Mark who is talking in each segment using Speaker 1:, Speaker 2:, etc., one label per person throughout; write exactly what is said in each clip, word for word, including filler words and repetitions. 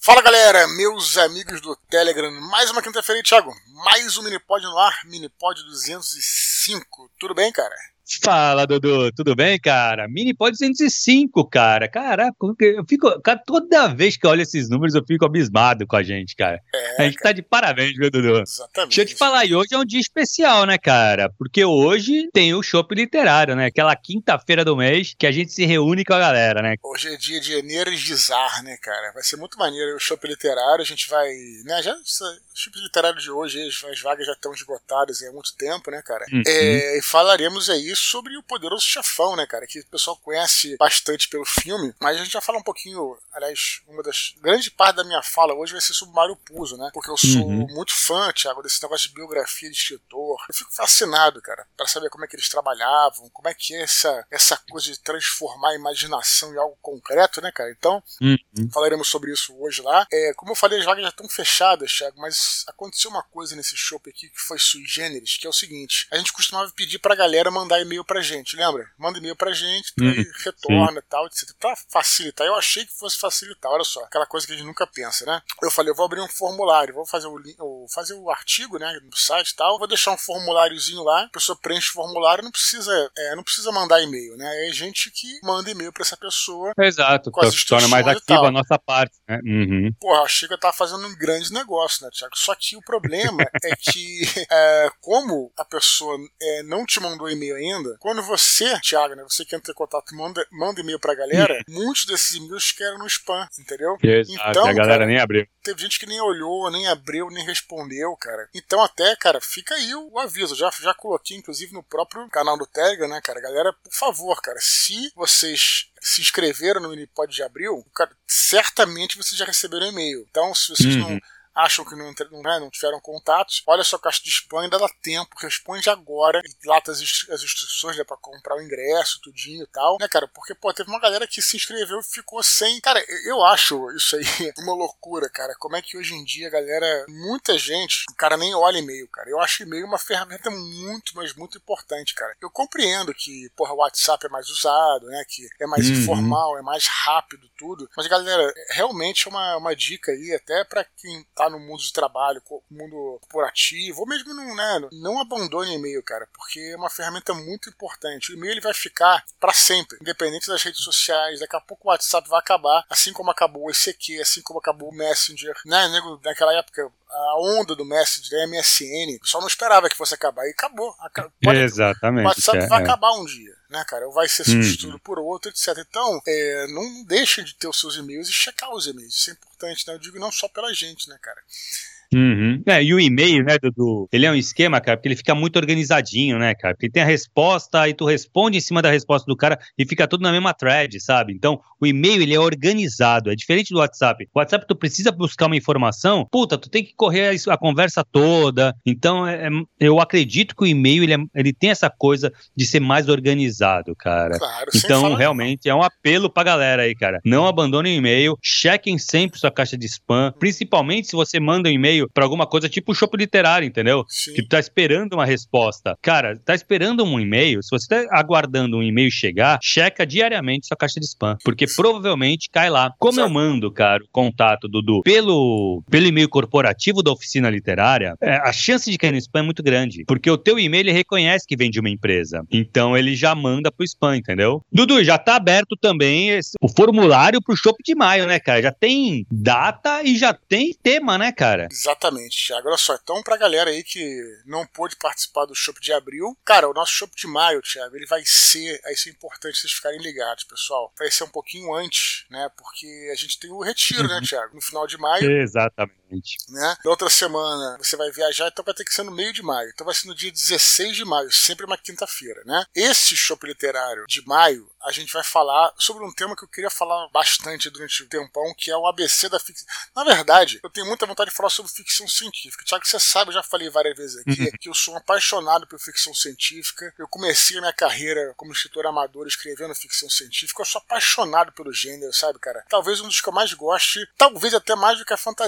Speaker 1: Fala galera, meus amigos do Telegram, mais uma quinta-feira aí, Thiago, mais um Minipod no ar, Minipod duzentos e cinco, tudo bem, cara?
Speaker 2: Fala, Dudu, tudo bem, cara? Minipod duzentos e cinco, cara. Caraca, eu fico, cara, toda vez que eu olho esses números eu fico abismado com a gente, cara.
Speaker 1: É,
Speaker 2: A gente
Speaker 1: cara.
Speaker 2: tá de parabéns, meu Dudu?
Speaker 1: Exatamente.
Speaker 2: Deixa eu te falar, e hoje é um dia especial, né, cara? Porque hoje tem o Chopp Literário, né? Aquela quinta-feira do mês que a gente se reúne com a galera, né?
Speaker 1: Hoje é dia de energizar, né, cara? Vai ser muito maneiro o Chopp Literário, a gente vai, né, já, o Chopp Literário de hoje, as vagas já estão esgotadas há muito tempo, né, cara?
Speaker 2: Uhum.
Speaker 1: É, e falaremos aí sobre o Poderoso Chefão, né, cara? Que o pessoal conhece bastante pelo filme, mas a gente vai falar um pouquinho, aliás, uma das grande parte da minha fala hoje vai ser sobre Mário Puzo, né? Porque eu sou
Speaker 2: Uhum.
Speaker 1: muito fã, Thiago, desse negócio de biografia de escritor. Eu fico fascinado, cara, para saber como é que eles trabalhavam, como é que é essa, essa coisa de transformar a imaginação em algo concreto, né, cara? Então,
Speaker 2: Uhum.
Speaker 1: falaremos sobre isso hoje lá. É, como eu falei, as vagas já estão fechadas, Thiago, mas aconteceu uma coisa nesse show aqui que foi sui generis, que é o seguinte: a gente costumava pedir pra galera mandar e-mail pra gente, lembra? Manda e-mail pra gente, pra
Speaker 2: Uhum.
Speaker 1: retorna e tal, etcétera. Pra facilitar. Eu achei que fosse facilitar, olha só, aquela coisa que a gente nunca pensa, né? Eu falei, eu vou abrir um formulário, vou fazer o, o, fazer o artigo, né, no site e tal, vou deixar um formuláriozinho lá, a pessoa preenche o formulário, não precisa, é, não precisa mandar e-mail, né? É gente que manda e-mail pra essa pessoa.
Speaker 2: Exato,
Speaker 1: Com as
Speaker 2: to- torna mais
Speaker 1: instruções e
Speaker 2: ativa
Speaker 1: tal.
Speaker 2: a nossa parte, né? Uhum.
Speaker 1: Porra, achei que eu tava fazendo um grande negócio, né, Thiago? Só que o problema é que, é, como a pessoa é, não te mandou e-mail ainda, quando você, Thiago, né, você que entra em contato, manda, manda e-mail pra galera, muitos desses e-mails querem no spam, entendeu?
Speaker 2: Exato,
Speaker 1: Então,
Speaker 2: a galera
Speaker 1: cara,
Speaker 2: nem abriu.
Speaker 1: teve gente que nem olhou, nem abriu, nem respondeu, cara. Então até, cara, fica aí o, o aviso. Já, já coloquei, inclusive, no próprio canal do Telegram, né, cara? Galera, por favor, cara, se vocês se inscreveram no Minipod de abril, cara, certamente vocês já receberam e-mail. Então, se vocês
Speaker 2: Uhum.
Speaker 1: não acham que não, não, né, não tiveram contatos, olha a sua caixa de spam, ainda dá tempo, responde agora, e lá tá as, as instruções, né, pra comprar o ingresso, tudinho e tal, né, cara, porque, pô, teve uma galera que se inscreveu e ficou sem, cara, eu acho isso aí uma loucura, cara, como é que hoje em dia, galera, muita gente, o cara nem olha e-mail, cara, eu acho e-mail uma ferramenta muito, mas muito importante, cara, eu compreendo que, porra, o WhatsApp é mais usado, né, que é mais
Speaker 2: Uhum.
Speaker 1: informal, é mais rápido, tudo, mas, galera, realmente é uma, uma dica aí, até pra quem tá no mundo de trabalho, mundo corporativo, ou mesmo não, né, não abandone e-mail, cara, porque é uma ferramenta muito importante. O e-mail ele vai ficar para sempre, independente das redes sociais. Daqui a pouco o WhatsApp vai acabar, assim como acabou o I C Q, assim como acabou o Messenger, né, nego, naquela época a onda do Messenger, M S N, o pessoal não esperava que fosse acabar, e acabou. Pode,
Speaker 2: Exatamente.
Speaker 1: o WhatsApp
Speaker 2: é,
Speaker 1: vai
Speaker 2: é.
Speaker 1: acabar um dia, né, cara? Ou vai ser substituído
Speaker 2: Uhum.
Speaker 1: por outro, etcétera. Então, é, não deixe de ter os seus e-mails e checar os e-mails. Isso é importante, né? Eu digo não só pela gente, né, cara?
Speaker 2: Uhum. É, e o e-mail, né, Dudu? Ele é um esquema, cara, porque ele fica muito organizadinho, né, cara? Porque tem a resposta, aí tu responde em cima da resposta do cara e fica tudo na mesma thread, sabe? Então, o e-mail, ele é organizado, é diferente do WhatsApp. O WhatsApp, tu precisa buscar uma informação, puta, tu tem que correr a, a conversa toda. Então, é, é, eu acredito que o e-mail, ele, é, ele tem essa coisa de ser mais organizado, cara.
Speaker 1: Claro, sem
Speaker 2: Então,
Speaker 1: falar
Speaker 2: realmente, é um apelo pra galera aí, cara. Não abandonem o e-mail, chequem sempre sua caixa de spam, principalmente se você manda um e-mail pra alguma coisa tipo o Chopp Literário, entendeu?
Speaker 1: Sim.
Speaker 2: Que tu tá esperando uma resposta. Cara, tá esperando um e-mail, se você tá aguardando um e-mail chegar, checa diariamente sua caixa de spam, porque provavelmente cai lá. Como eu mando, cara, o contato, Dudu, pelo, pelo e-mail corporativo da oficina literária, é, a chance de cair no spam é muito grande, porque o teu e-mail, ele reconhece que vem de uma empresa, então ele já manda pro spam, entendeu? Dudu, já tá aberto também esse, o formulário pro Chopp de maio, né, cara? Já tem data e já tem tema, né, cara?
Speaker 1: Exatamente, Thiago. Olha só, então pra galera aí que não pôde participar do Chopp de abril, cara, o nosso Chopp de maio, Thiago, ele vai ser, isso é importante vocês ficarem ligados, pessoal, vai ser um pouquinho antes, né, porque a gente tem o retiro, uhum. né, Thiago, no final de maio.
Speaker 2: Exatamente.
Speaker 1: Né? Na outra semana você vai viajar, então vai ter que ser no meio de maio, então vai ser no dia dezesseis de maio, sempre uma quinta-feira, né. Esse Chopp literário de maio, a gente vai falar sobre um tema que eu queria falar bastante durante o tempão, que é o A B C da ficção. Na verdade, eu tenho muita vontade de falar sobre ficção científica. Tiago, você sabe, eu já falei várias vezes aqui, uhum. que eu sou um apaixonado por ficção científica. Eu comecei a minha carreira como escritor amador escrevendo ficção científica. Eu sou apaixonado pelo gênero, sabe, cara? Talvez um dos que eu mais goste, talvez até mais do que a fantasia, não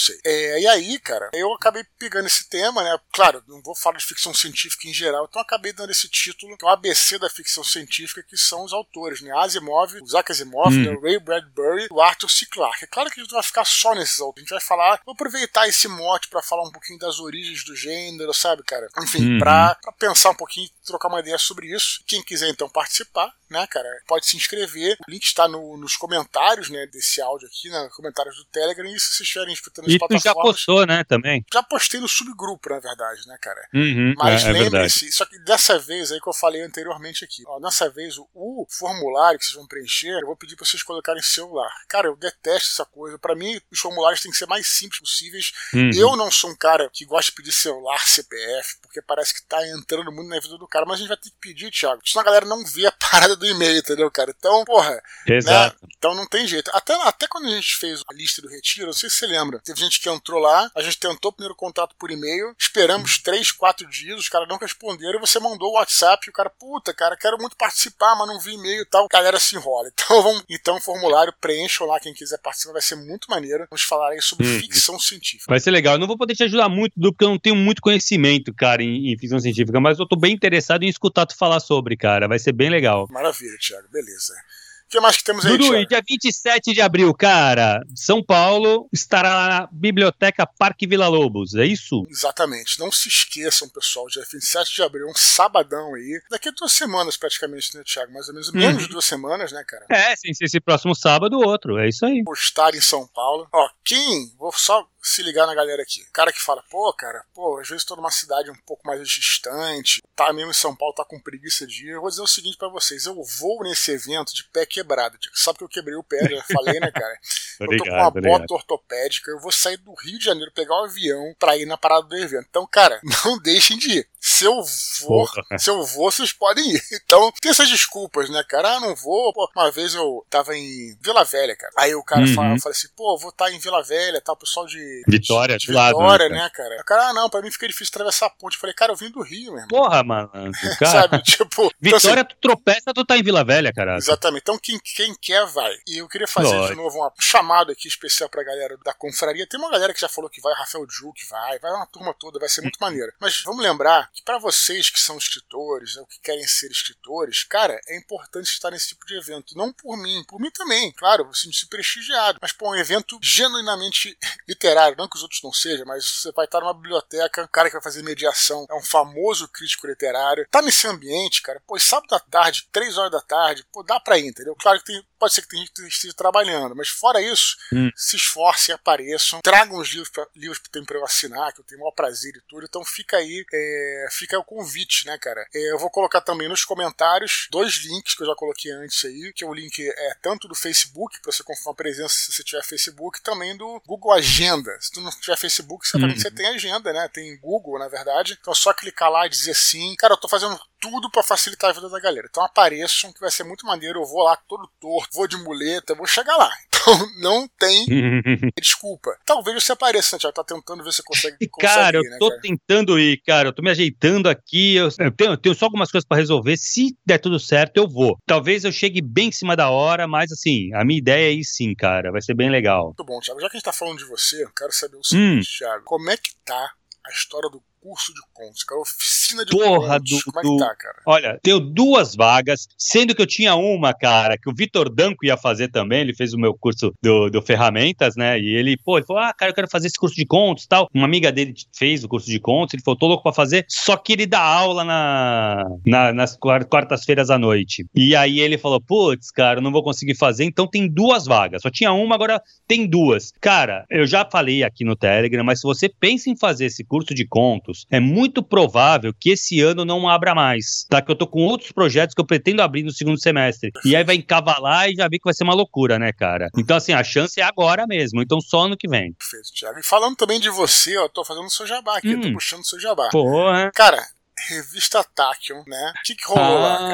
Speaker 1: sei. É, e aí, cara, eu acabei pegando esse tema, né? Claro, não vou falar de ficção científica em geral, então acabei dando esse título, que é o A B C da ficção científica, que são os autores, né? Asimov, o Isaac Asimov, hum. né? O Ray Bradbury, o Arthur C. Clarke. É claro que a gente não vai ficar só nesses autores, a gente vai falar, vou aproveitar esse mote pra falar um pouquinho das origens do gênero, sabe, cara? Enfim, uhum. pra, pra pensar um pouquinho, trocar uma ideia sobre isso. Quem quiser, então, participar, né, cara, pode se inscrever. O link está no, nos comentários, né, desse áudio aqui, né, comentários do Telegram, e se vocês estiverem escutando as
Speaker 2: e
Speaker 1: plataformas...
Speaker 2: E tu já postou, né, também?
Speaker 1: Já postei no subgrupo, na verdade, né, cara?
Speaker 2: Uhum,
Speaker 1: Mas
Speaker 2: é, é
Speaker 1: lembre-se, só que dessa vez aí que eu falei anteriormente aqui, ó, dessa vez o, o formulário que vocês vão preencher, eu vou pedir pra vocês colocarem celular. Cara, eu detesto essa coisa. Pra mim, os formulários têm que ser mais simples possíveis. Uhum. Eu não sou um cara que gosta de pedir celular, C P F, porque parece que tá entrando muito na vida do cara, mas a gente vai ter que pedir, Thiago. Senão a galera não vê a parada do e-mail, entendeu, cara? Então, porra.
Speaker 2: Exato.
Speaker 1: Né? Então não tem jeito. Até, até quando a gente fez a lista do retiro, não sei se você lembra, teve gente que entrou lá, a gente tentou o primeiro contato por e-mail, esperamos três, quatro dias, os caras não responderam, e você mandou o WhatsApp, e o cara, puta, cara, quero muito participar, mas não vi e-mail e tal. A galera se enrola. Então, vamos, então formulário, preencham lá, quem quiser participar, vai ser muito maneiro. Vamos falar aí sobre hum. ficção científica.
Speaker 2: Vai ser legal. Eu não vou poder te ajudar muito, Du, porque eu não tenho muito conhecimento, cara, em, em ficção científica, mas eu tô bem interessado em escutar tu falar sobre, cara. Vai ser bem legal.
Speaker 1: Maravilha, Thiago. Beleza. O que mais que temos aí,
Speaker 2: Dudu,
Speaker 1: Thiago?
Speaker 2: e dia vinte e sete de abril, cara, São Paulo estará na Biblioteca Parque Vila Lobos, é isso?
Speaker 1: Exatamente. Não se esqueçam, pessoal, dia vinte e sete de abril, um sabadão aí. Daqui a duas semanas, praticamente, né, Thiago? Mais ou menos, hum. menos de duas semanas, né, cara?
Speaker 2: É, sem ser esse próximo sábado, outro, é isso aí.
Speaker 1: Por estar em São Paulo. Ó, quem... Vou só... se ligar na galera aqui. Cara que fala, pô, cara, pô, às vezes tô numa cidade um pouco mais distante, tá mesmo em São Paulo, tá com preguiça de ir. Eu vou dizer o seguinte pra vocês, eu vou nesse evento de pé quebrado. Sabe que eu quebrei o pé, já falei, né, cara? Eu tô com uma bota ortopédica, eu vou sair do Rio de Janeiro, pegar um avião pra ir na parada do evento. Então, cara, não deixem de ir. Se eu vou, se eu vou, vocês podem ir. Então, tem essas desculpas, né, cara? Ah, não vou. Pô, uma vez eu tava em Vila Velha, cara. Aí o cara uhum. fala, eu falei assim, pô, vou estar tá em Vila Velha, tá, o pessoal de
Speaker 2: Vitória,
Speaker 1: de, de
Speaker 2: lado,
Speaker 1: Vitória,
Speaker 2: né,
Speaker 1: né, cara? O cara, ah, não, pra mim fica difícil atravessar a ponte. Eu falei, cara, eu vim do Rio, mesmo.
Speaker 2: Porra, mano. Cara.
Speaker 1: Sabe, tipo...
Speaker 2: Vitória,
Speaker 1: então, assim,
Speaker 2: tu tropeça, tu tá em Vila Velha, cara.
Speaker 1: Exatamente. Então, quem, quem quer, vai. E eu queria fazer Lógico. de novo um chamado aqui especial pra galera da confraria. Tem uma galera que já falou que vai, Rafael Juque vai, vai uma turma toda, vai ser muito maneiro. Mas vamos lembrar que pra vocês que são escritores, né, ou que querem ser escritores, cara, é importante estar nesse tipo de evento. Não por mim, por mim também, claro, você se prestigiado, mas pô, um evento genuinamente literário, não que os outros não sejam, mas você vai estar numa biblioteca, o cara que vai fazer mediação é um famoso crítico literário, tá nesse ambiente, cara, pô, sábado à tarde, três horas da tarde, pô, dá pra ir, entendeu? Claro que tem, pode ser que tem gente que esteja trabalhando, mas fora isso, hum. se esforcem, apareçam, tragam os livros, pra, livros que tem pra eu assinar, que eu tenho o maior prazer e tudo, então fica aí, é, fica aí o convite, né, cara? É, eu vou colocar também nos comentários dois links que eu já coloquei antes aí, que é o link é tanto do Facebook, pra você confirmar a presença se você tiver Facebook, e também do Google Agenda. Se tu não tiver Facebook, certamente hum. você tem agenda, né? Tem Google, na verdade. Então é só clicar lá e dizer sim, cara, eu tô fazendo tudo pra facilitar a vida da galera. Então apareçam, que vai ser muito maneiro. Eu vou lá todo torto, vou de muleta, vou chegar lá. Então não tem desculpa. Talvez você apareça, né, Thiago? Tá tentando ver se você consegue.
Speaker 2: Cara,
Speaker 1: ir,
Speaker 2: eu
Speaker 1: né,
Speaker 2: tô
Speaker 1: cara? tentando
Speaker 2: ir, cara. Eu tô me ajeitando aqui. Eu, eu, tenho, eu tenho só algumas coisas pra resolver. Se der tudo certo, eu vou. Talvez eu chegue bem em cima da hora, mas assim, a minha ideia é ir sim, cara. Vai ser bem legal.
Speaker 1: Muito bom, Thiago. Já que a gente tá falando de você, eu quero saber o seguinte, hum. Thiago. Como é que tá a história do curso de contos, cara? Oficina de
Speaker 2: Porra,
Speaker 1: contos.
Speaker 2: do,
Speaker 1: Como é que tá, cara?
Speaker 2: Olha, tenho duas vagas, sendo que eu tinha uma, cara, que o Vitor Danco ia fazer também. Ele fez o meu curso do, do Ferramentas, né? E ele, pô, ele falou, ah, cara, eu quero fazer esse curso de contos e tal. Uma amiga dele fez o curso de contos, ele falou, tô louco pra fazer, só que ele dá aula na, na, nas quartas-feiras à noite. E aí ele falou, putz, cara, eu não vou conseguir fazer, então tem duas vagas. Só tinha uma, agora tem duas. Cara, eu já falei aqui no Telegram, mas se você pensa em fazer esse curso de contos, é muito provável que esse ano não abra mais, tá? Que eu tô com outros projetos que eu pretendo abrir no segundo semestre. E aí vai encavalar e já vi que vai ser uma loucura, né, cara? Então, assim, a chance é agora mesmo. Então, só ano que vem.
Speaker 1: Perfeito, Thiago. E falando também de você, ó, tô fazendo o seu jabá aqui, hum. eu tô puxando o seu jabá.
Speaker 2: Porra.
Speaker 1: Cara, Revista Tachyon, né? O que, que rolou ah, lá, cara?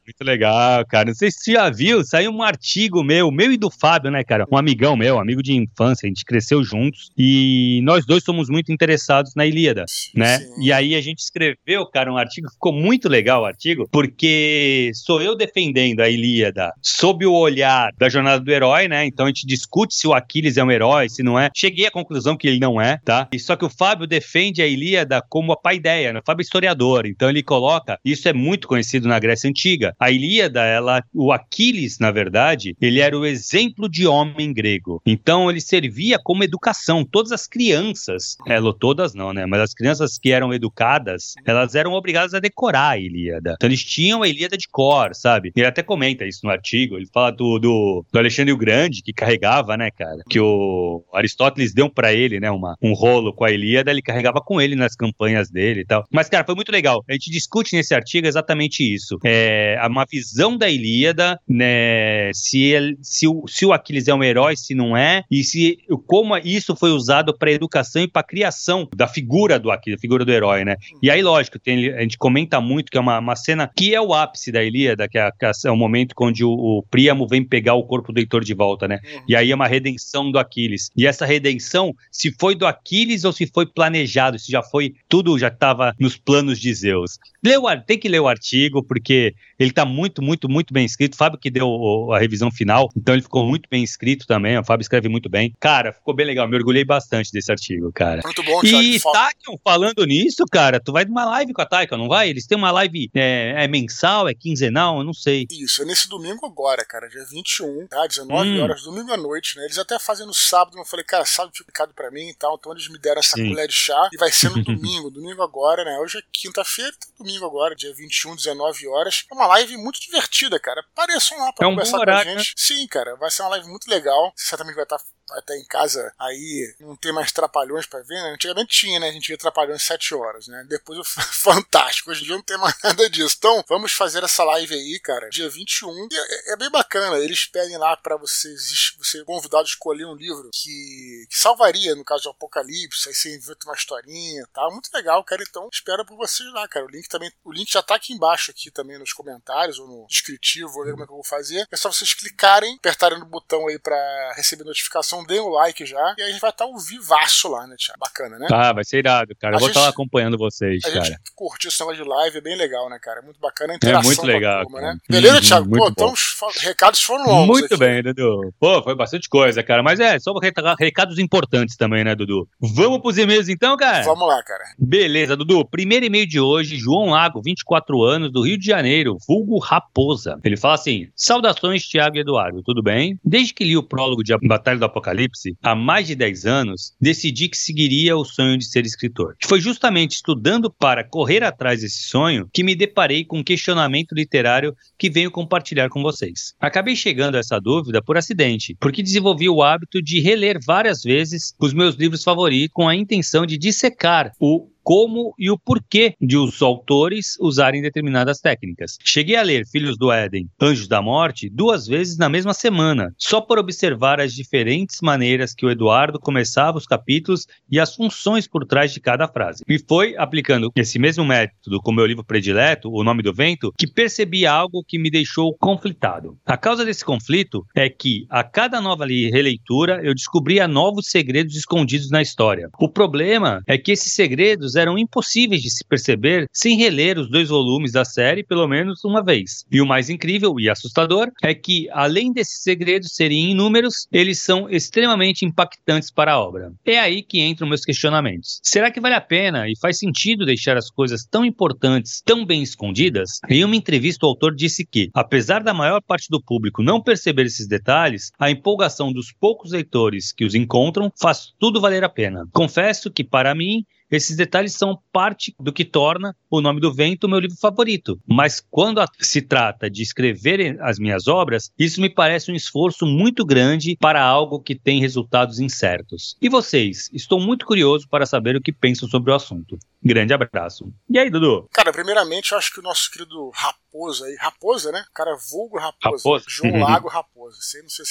Speaker 2: muito legal, cara. Não sei se você já viu, saiu um artigo meu, meu e do Fábio, né, cara? Um amigão meu, amigo de infância, a gente cresceu juntos e nós dois somos muito interessados na Ilíada, né? Sim. E aí a gente escreveu, cara, um artigo, ficou muito legal o artigo, porque sou eu defendendo a Ilíada sob o olhar da jornada do herói, né? Então a gente discute se o Aquiles é um herói, se não é. Cheguei à conclusão que ele não é, tá? E só que o Fábio defende a Ilíada como a paideia, né? O Fábio é historiador, então ele coloca, isso é muito conhecido na Grécia Antiga. A Ilíada, ela, o Aquiles, na verdade, ele era o exemplo de homem grego. Então ele servia como educação. Todas as crianças, é, todas não, né? Mas as crianças que eram educadas, elas eram obrigadas a decorar a Ilíada. Então eles tinham a Ilíada de cor, sabe? Ele até comenta isso no artigo, ele fala do, do, do Alexandre o Grande, que carregava, né, cara? Que o Aristóteles deu pra ele, né, uma, um rolo com a Ilíada, ele carregava com ele nas campanhas dele e tal. Mas, cara, foi muito legal. A gente discute nesse artigo exatamente isso. É uma visão da Ilíada, né, se, ele, se, o, se o Aquiles é um herói, se não é, e se, como isso foi usado pra educação e pra criação da figura do Aquiles, da figura do herói, né? E aí, lógico, tem, a gente comenta muito que é uma, uma cena que é o ápice da Ilíada, que é, que é o momento onde o, o Príamo vem pegar o corpo do Heitor de volta, né? Uhum. E aí é uma redenção do Aquiles. E essa redenção, se foi do Aquiles ou se foi planejado, se já foi, tudo já estava nos planos de Zeus. Leu, tem que ler o artigo, porque ele tá muito, muito, muito bem escrito. O Fábio que deu o, a revisão final, então ele ficou muito bem escrito também. O Fábio escreve muito bem. Cara, ficou bem legal. Me orgulhei bastante desse artigo, cara.
Speaker 1: Muito bom,
Speaker 2: E Tachyon, falando nisso, cara, tu vai numa live com a Tachyon, não vai? Eles têm uma live é, é mensal, é quinzenal, eu não sei.
Speaker 1: Isso, é nesse domingo agora, cara, dia vinte e um, tá? dezenove hum. horas, domingo à noite, né? Eles até fazem no sábado, eu falei, cara, sábado fica picado pra mim e tal, então eles me deram essa Sim. colher de chá e vai ser no domingo, domingo agora, né? Hoje é quinta-feira, tá domingo agora, dia vinte e um, dezenove horas. É uma live muito divertida, cara. Apareçam lá pra
Speaker 2: é um
Speaker 1: conversar
Speaker 2: bom horário,
Speaker 1: com a gente.
Speaker 2: Né?
Speaker 1: Sim, cara, vai ser uma live muito legal. Você certamente vai estar vai estar em casa aí, não tem mais Trapalhões pra ver, né? Antigamente tinha, né? A gente via Trapalhões sete horas, né? Depois o Fantástico. Hoje em dia não tem mais nada disso. Então, vamos fazer essa live aí, cara, dia vinte e um. E é, é bem bacana. Eles pedem lá pra vocês, você convidado a escolher um livro que, que salvaria, no caso do Apocalipse, aí você inventa uma historinha, tá? Muito legal, cara. Então, espero por vocês lá, cara. O link também, o link já tá aqui embaixo, aqui também nos comentários ou no descritivo, vou ver como é que eu vou fazer. É só vocês clicarem, apertarem no botão aí pra receber notificação, deem o like já, e aí a gente vai estar ao vivaço lá, né, Thiago? Bacana, né?
Speaker 2: Ah, vai ser irado, cara.
Speaker 1: A
Speaker 2: eu vou
Speaker 1: gente,
Speaker 2: estar acompanhando vocês,
Speaker 1: a
Speaker 2: cara.
Speaker 1: A gente curtiu esse negócio de live, é bem legal, né, cara? Muito bacana a interação
Speaker 2: é muito legal,
Speaker 1: com a turma, né? Beleza, hum, Thiago? Pô, então os recados foram longos.
Speaker 2: Muito
Speaker 1: aqui.
Speaker 2: bem, Dudu. Pô, foi bastante coisa, cara. Mas é, só recados importantes também, né, Dudu? Vamos pros e-mails então, cara?
Speaker 1: Vamos lá, cara.
Speaker 2: Beleza, Dudu. Primeiro e-mail de hoje, João Lago, vinte e quatro anos, do Rio de Janeiro, vulgo Raposa. Ele fala assim: saudações, Thiago e Eduardo, tudo bem? Desde que li o prólogo de A Batalha do Apocalipse, há mais de dez anos, decidi que seguiria o sonho de ser escritor. Foi justamente estudando para correr atrás desse sonho que me deparei com um questionamento literário que venho compartilhar com vocês. Acabei chegando a essa dúvida por acidente, porque desenvolvi o hábito de reler várias vezes os meus livros favoritos com a intenção de dissecar o como e o porquê de os autores usarem determinadas técnicas. Cheguei a ler Filhos do Éden, Anjos da Morte, duas vezes na mesma semana, só por observar as diferentes maneiras que o Eduardo começava os capítulos e as funções por trás de cada frase. E foi aplicando esse mesmo método com meu livro predileto, O Nome do Vento, que percebi algo que me deixou conflitado. A causa desse conflito é que, a cada nova releitura, eu descobria novos segredos escondidos na história. O problema é que esses segredos eram impossíveis de se perceber sem reler os dois volumes da série pelo menos uma vez. E o mais incrível e assustador é que, além desses segredos serem inúmeros, eles são extremamente impactantes para a obra. É aí que entram meus questionamentos. Será que vale a pena e faz sentido deixar as coisas tão importantes, tão bem escondidas? Em uma entrevista, o autor disse que, apesar da maior parte do público não perceber esses detalhes, a empolgação dos poucos leitores que os encontram faz tudo valer a pena. Confesso que, para mim, esses detalhes são parte do que torna O Nome do Vento o meu livro favorito. Mas quando se trata de escrever as minhas obras, isso me parece um esforço muito grande para algo que tem resultados incertos. E vocês? Estou muito curioso para saber o que pensam sobre o assunto. Grande abraço. E aí, Dudu?
Speaker 1: Cara, primeiramente, eu acho que o nosso querido Raposa aí, Raposa, né? O cara vulgo Raposa.
Speaker 2: Raposa.
Speaker 1: João Lago Raposa. Sei, não sei se é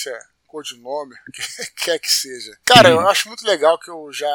Speaker 1: codinome, o que quer que seja. Cara,
Speaker 2: Uhum.
Speaker 1: eu acho muito legal que eu já...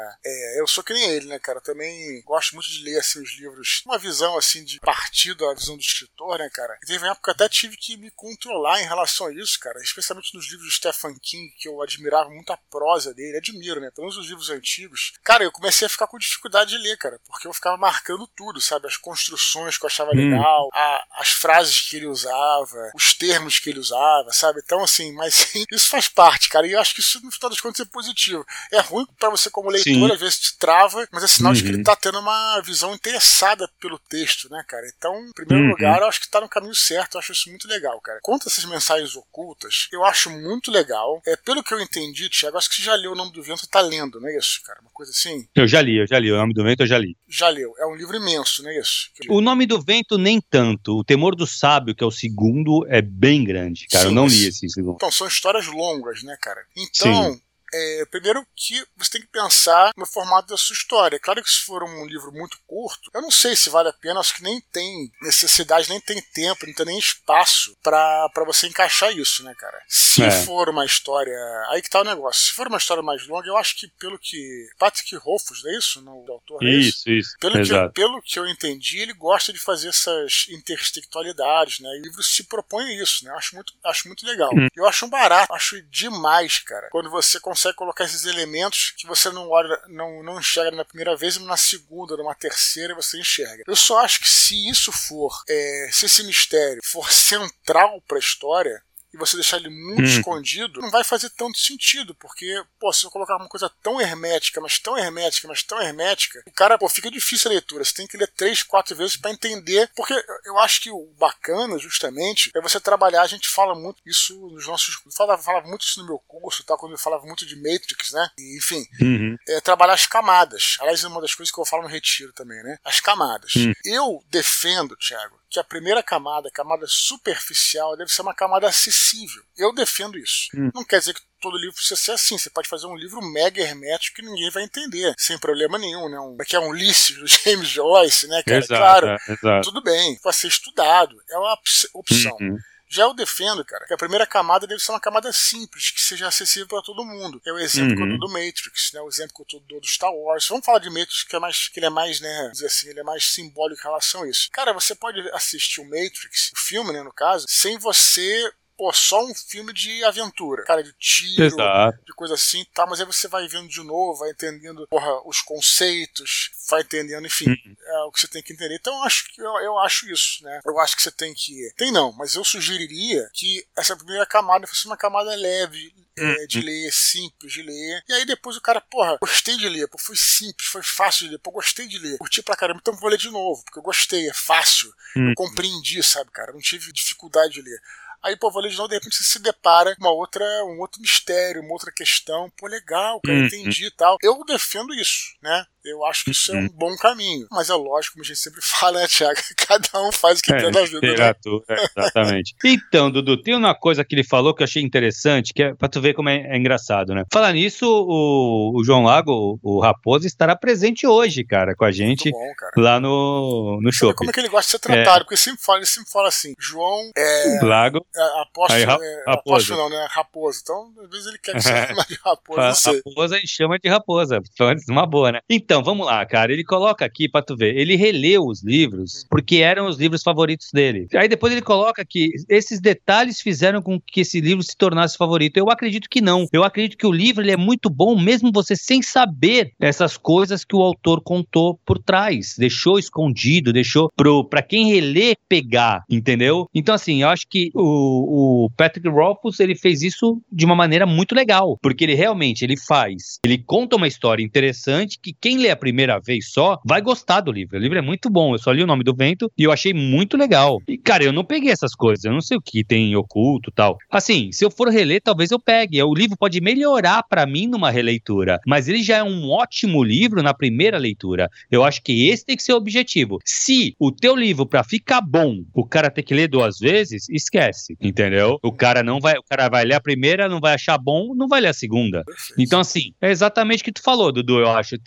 Speaker 1: É, eu sou que nem ele, né, cara? Eu também gosto muito de ler, assim, os livros. Uma visão, assim, de partido, a visão do escritor, né, cara? E teve uma época que eu até tive que me controlar em relação a isso, cara. Especialmente nos livros do Stephen King, que eu admirava muito a prosa dele. Admiro, né? Pelo menos os livros antigos. Cara, eu comecei a ficar com dificuldade de ler, cara. Porque eu ficava marcando tudo, sabe? As construções que eu achava
Speaker 2: Hum.
Speaker 1: legal, a, as frases que ele usava, os termos que ele usava, sabe? Então, assim, mas isso faz parte, cara. E eu acho que isso, no final das contas, é positivo. É ruim pra você como leitor,
Speaker 2: Sim.
Speaker 1: às vezes te trava, mas é sinal de que
Speaker 2: Uhum.
Speaker 1: ele tá tendo uma visão interessada pelo texto, né, cara? Então, em primeiro
Speaker 2: Uhum.
Speaker 1: lugar, eu acho que tá no caminho certo. Eu acho isso muito legal, cara. Quanto a essas mensagens ocultas, eu acho muito legal. É, pelo que eu entendi, Thiago, acho que você já leu O Nome do Vento e tá lendo, não é isso, cara? Uma coisa assim?
Speaker 2: Eu já li, eu já li. O Nome do Vento eu já li.
Speaker 1: Já leu. É um livro imenso, não é isso?
Speaker 2: O Nome do Vento nem tanto. O Temor do Sábio, que é o segundo, é bem grande, cara.
Speaker 1: Sim,
Speaker 2: eu não
Speaker 1: mas-
Speaker 2: li esse segundo.
Speaker 1: Então, são histórias longas, né, cara? Então, é, primeiro que você tem que pensar no formato da sua história. Claro que se for um livro muito curto, eu não sei se vale a pena, acho que nem tem necessidade, nem tem tempo, não tem nem espaço pra, pra você encaixar isso, né, cara? Se
Speaker 2: É.
Speaker 1: for uma história... Aí que tá o negócio. Se for uma história mais longa, eu acho que pelo que... Patrick Rothfuss, não é isso? Não, o autor, não é isso?
Speaker 2: Isso, isso.
Speaker 1: Pelo que,
Speaker 2: Exato.
Speaker 1: pelo que eu entendi, ele gosta de fazer essas intertextualidades, né? E o livro se propõe a isso, né? Eu acho muito, acho muito legal.
Speaker 2: Hum.
Speaker 1: Eu acho um barato, acho demais, cara. Quando você consegue colocar esses elementos que você não olha, não, não enxerga na primeira vez, mas na segunda, numa terceira, você enxerga. Eu só acho que se isso for, é, se esse mistério for central pra história, e você deixar ele muito
Speaker 2: Hum.
Speaker 1: escondido, não vai fazer tanto sentido, porque, pô, se eu colocar uma coisa tão hermética, mas tão hermética, mas tão hermética, o cara, pô, fica difícil a leitura, você tem que ler três, quatro vezes pra entender, porque eu acho que o bacana, justamente, é você trabalhar, a gente fala muito isso nos nossos, eu falava, falava muito isso no meu curso, tá, quando eu falava muito de Matrix, né, e, enfim,
Speaker 2: Uhum.
Speaker 1: é, trabalhar as camadas. Aliás, é uma das coisas que eu falo no retiro também, né? As camadas.
Speaker 2: Hum.
Speaker 1: Eu defendo, Thiago, que a primeira camada, a camada superficial, deve ser uma camada acessível. Eu defendo isso.
Speaker 2: Hum.
Speaker 1: Não quer dizer que todo livro precisa ser assim. Você pode fazer um livro mega hermético que ninguém vai entender, sem problema nenhum, né? Um, que é um Ulisses do James Joyce, né, cara?
Speaker 2: Exato,
Speaker 1: Claro,
Speaker 2: é, exato.
Speaker 1: tudo bem, vai ser estudado. É uma op- opção.
Speaker 2: Uhum.
Speaker 1: Já eu defendo, cara, que a primeira camada deve ser uma camada simples, que seja acessível para todo mundo. É o exemplo que eu
Speaker 2: Uhum.
Speaker 1: dou do Matrix, né? O exemplo que eu dou do Star Wars. Vamos falar de Matrix, que é mais, que ele é mais, né, dizer assim, ele é mais simbólico em relação a isso. Cara, você pode assistir o Matrix, o filme, né, no caso, sem você, pô, só um filme de aventura, cara, de tiro,
Speaker 2: Exato.
Speaker 1: de coisa assim, tá, mas aí você vai vendo de novo, vai entendendo, porra, os conceitos, vai entendendo, enfim,
Speaker 2: Uhum.
Speaker 1: é o que você tem que entender. Então eu acho que eu, eu acho isso, né? Eu acho que você tem que... Tem não, mas eu sugeriria que essa primeira camada fosse uma camada leve, é, de ler, simples de ler. E aí depois o cara, porra, gostei de ler, pô, foi simples, foi fácil de ler, pô, gostei de ler, curti pra caramba, então vou ler de novo, porque eu gostei, é fácil,
Speaker 2: Hum.
Speaker 1: eu compreendi, sabe, cara, não tive dificuldade de ler. Aí, pô, vou ler de novo, de repente você se depara com uma outra, um outro mistério, uma outra questão. Pô, legal, cara,
Speaker 2: Uhum.
Speaker 1: entendi e tal. Eu defendo isso, né? Eu acho que isso é um bom caminho. Mas é lógico, como a gente sempre fala, né, Thiago? Cada um faz o que
Speaker 2: É,
Speaker 1: quer na vida, né?
Speaker 2: literatura, é, exatamente. Então, Dudu, tem uma coisa que ele falou que eu achei interessante, que é pra tu ver como é, é engraçado, né? Falar nisso, o, o João Lago, o, o Raposo, estará presente hoje, cara, com a gente
Speaker 1: Muito bom, cara.
Speaker 2: lá no, no
Speaker 1: Sabe
Speaker 2: shopping.
Speaker 1: como é que ele gosta de ser tratado? Porque ele sempre fala, ele sempre fala assim, João é...
Speaker 2: Lago.
Speaker 1: é apóstolo,
Speaker 2: Aí, ra-
Speaker 1: é,
Speaker 2: raposo.
Speaker 1: apóstolo não, né? Raposo. Então, às vezes ele quer que você chame de raposo,
Speaker 2: A
Speaker 1: não sei.
Speaker 2: raposa e chama de raposa. Antes, uma boa, né? Então, vamos lá, cara. Ele coloca aqui pra tu ver. Ele releu os livros porque eram os livros favoritos dele. Aí depois ele coloca que esses detalhes fizeram com que esse livro se tornasse favorito. Eu acredito que não. Eu acredito que o livro ele é muito bom, mesmo você sem saber essas coisas que o autor contou por trás. Deixou escondido, deixou pro, pra quem relê pegar, entendeu? Então, assim, eu acho que o, o Patrick Rothfuss, ele fez isso de uma maneira muito legal, porque ele realmente, ele faz, ele conta uma história interessante que quem lê a primeira vez só vai gostar do livro. O livro é muito bom, eu só li O Nome do Vento e eu achei muito legal. E, cara, eu não peguei essas coisas, eu não sei o que tem oculto e tal. Assim, se eu for reler, talvez eu pegue. O livro pode melhorar pra mim numa releitura, mas ele já é um ótimo livro na primeira leitura. Eu acho que esse tem que ser o objetivo. Se o teu livro, pra ficar bom, o cara tem que ler duas vezes, esquece, entendeu? O cara não vai, o cara vai ler a primeira, não vai achar bom, não vai ler a segunda.
Speaker 1: Perfeito.
Speaker 2: Então, assim, é exatamente o que tu falou, Dudu, eu acho. Assim, a